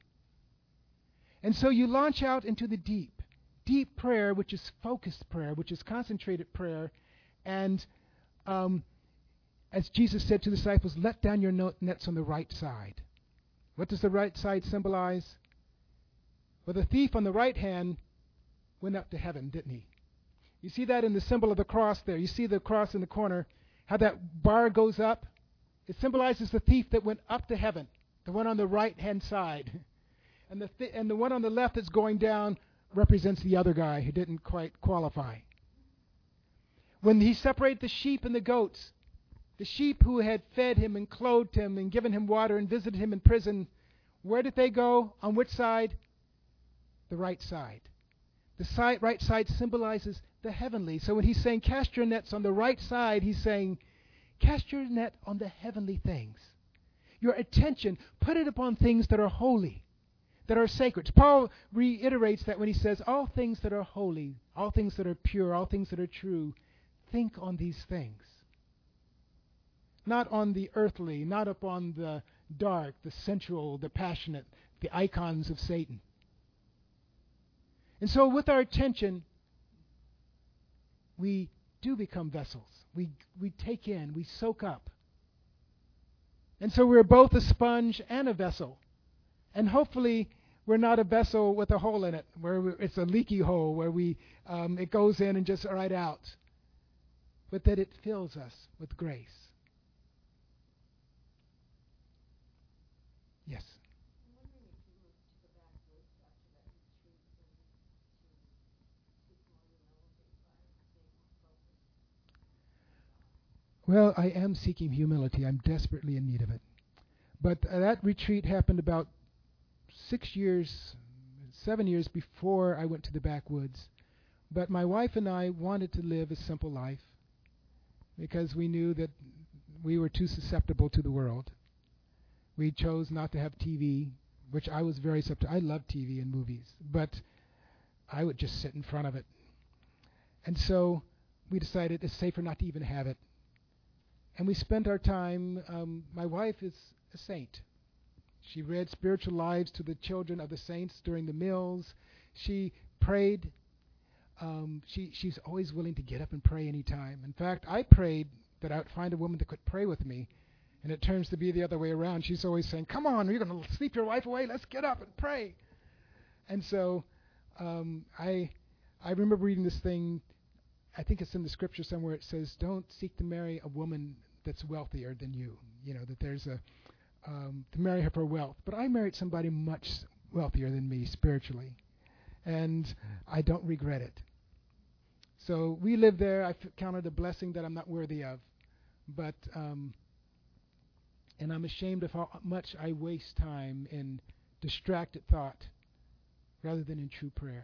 And so you launch out into the deep. Deep prayer, which is focused prayer, which is concentrated prayer. And um, as Jesus said to the disciples, let down your nets on the right side. What does the right side symbolize? Well, the thief on the right hand went up to heaven, didn't he? You see that in the symbol of the cross there. You see the cross in the corner, how that bar goes up. It symbolizes the thief that went up to heaven, the one on the right-hand side. And the th- and the one on the left that's going down represents the other guy who didn't quite qualify. When he separated the sheep and the goats, the sheep who had fed him and clothed him and given him water and visited him in prison, where did they go? On which side? The right side. The side, right side symbolizes the heavenly. So when he's saying cast your nets on the right side, he's saying cast your net on the heavenly things. Your attention, put it upon things that are holy, that are sacred. Paul reiterates that when he says all things that are holy, all things that are pure, all things that are true, think on these things. Not on the earthly, not upon the dark, the sensual, the passionate, the icons of Satan. And so with our attention, we do become vessels. We we take in, we soak up. And so we're both a sponge and a vessel. And hopefully we're not a vessel with a hole in it, where we, it's a leaky hole, where we um, it goes in and just right out. But that it fills us with grace. Yes. Well, I am seeking humility. I'm desperately in need of it. But uh, that retreat happened about six years, seven years before I went to the backwoods. But my wife and I wanted to live a simple life because we knew that we were too susceptible to the world. We chose not to have T V, which I was very susceptible. I love T V and movies, but I would just sit in front of it. And so we decided it's safer not to even have it. And we spent our time, um, my wife is a saint. She read spiritual lives to the children of the saints during the meals. She prayed. Um, she she's always willing to get up and pray anytime. In fact, I prayed that I would find a woman that could pray with me. And it turns to be the other way around. She's always saying, come on, you're going to sleep your wife away. Let's get up and pray. And so um, I I remember reading this thing. I think it's in the scripture somewhere. It says, don't seek to marry a woman that's wealthier than you. You know, that there's a, um, to marry her for wealth. But I married somebody much wealthier than me spiritually. And I don't regret it. So we lived there. I counted a blessing that I'm not worthy of. But, um, and I'm ashamed of how much I waste time in distracted thought rather than in true prayer.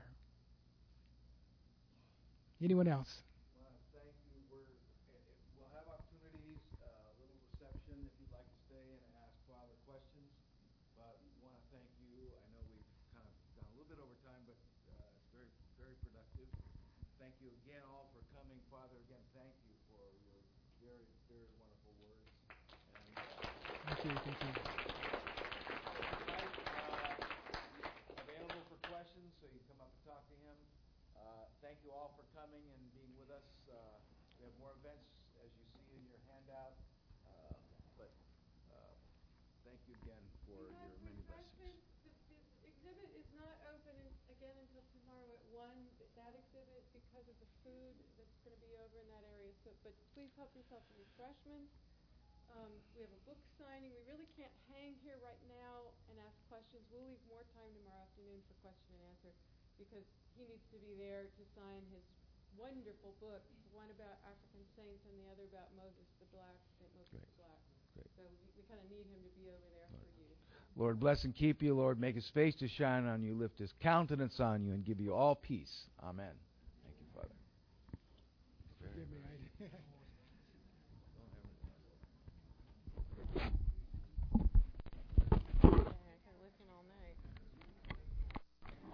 Anyone else? Well, thank you. We're, we'll have opportunities, a uh, little reception if you'd like to stay and ask Father questions. But we want to thank you. I know we've kind of gone a little bit over time, but uh, it's very, very productive. Thank you again all for coming. Father, again, thank you for your very, very wonderful words. And, uh, Thank you. Thank you. Tonight, uh, available for questions, so you can come up and talk to him. Uh, thank you all for coming and being with us. Uh, we have more events, as you see in your handout. Uh, but uh, thank you again for we your many blessings. The, the exhibit is not open in, again until tomorrow at one. That exhibit, because of the food that's going to be over in that area. So, but please help yourself to refreshments. Um, we have a book signing. We really can't hang here right now and ask questions. We'll leave more time tomorrow afternoon for question and answer, because he needs to be there to sign his wonderful books, one about African saints and the other about Moses the Black, Saint Moses Great. the Black. Great. So we, we kind of need him to be over there Lord. for you. Lord, bless and keep you. Lord, make his face to shine on you, lift his countenance on you, and give you all peace. Amen. Thank you, Father. Forgive me. I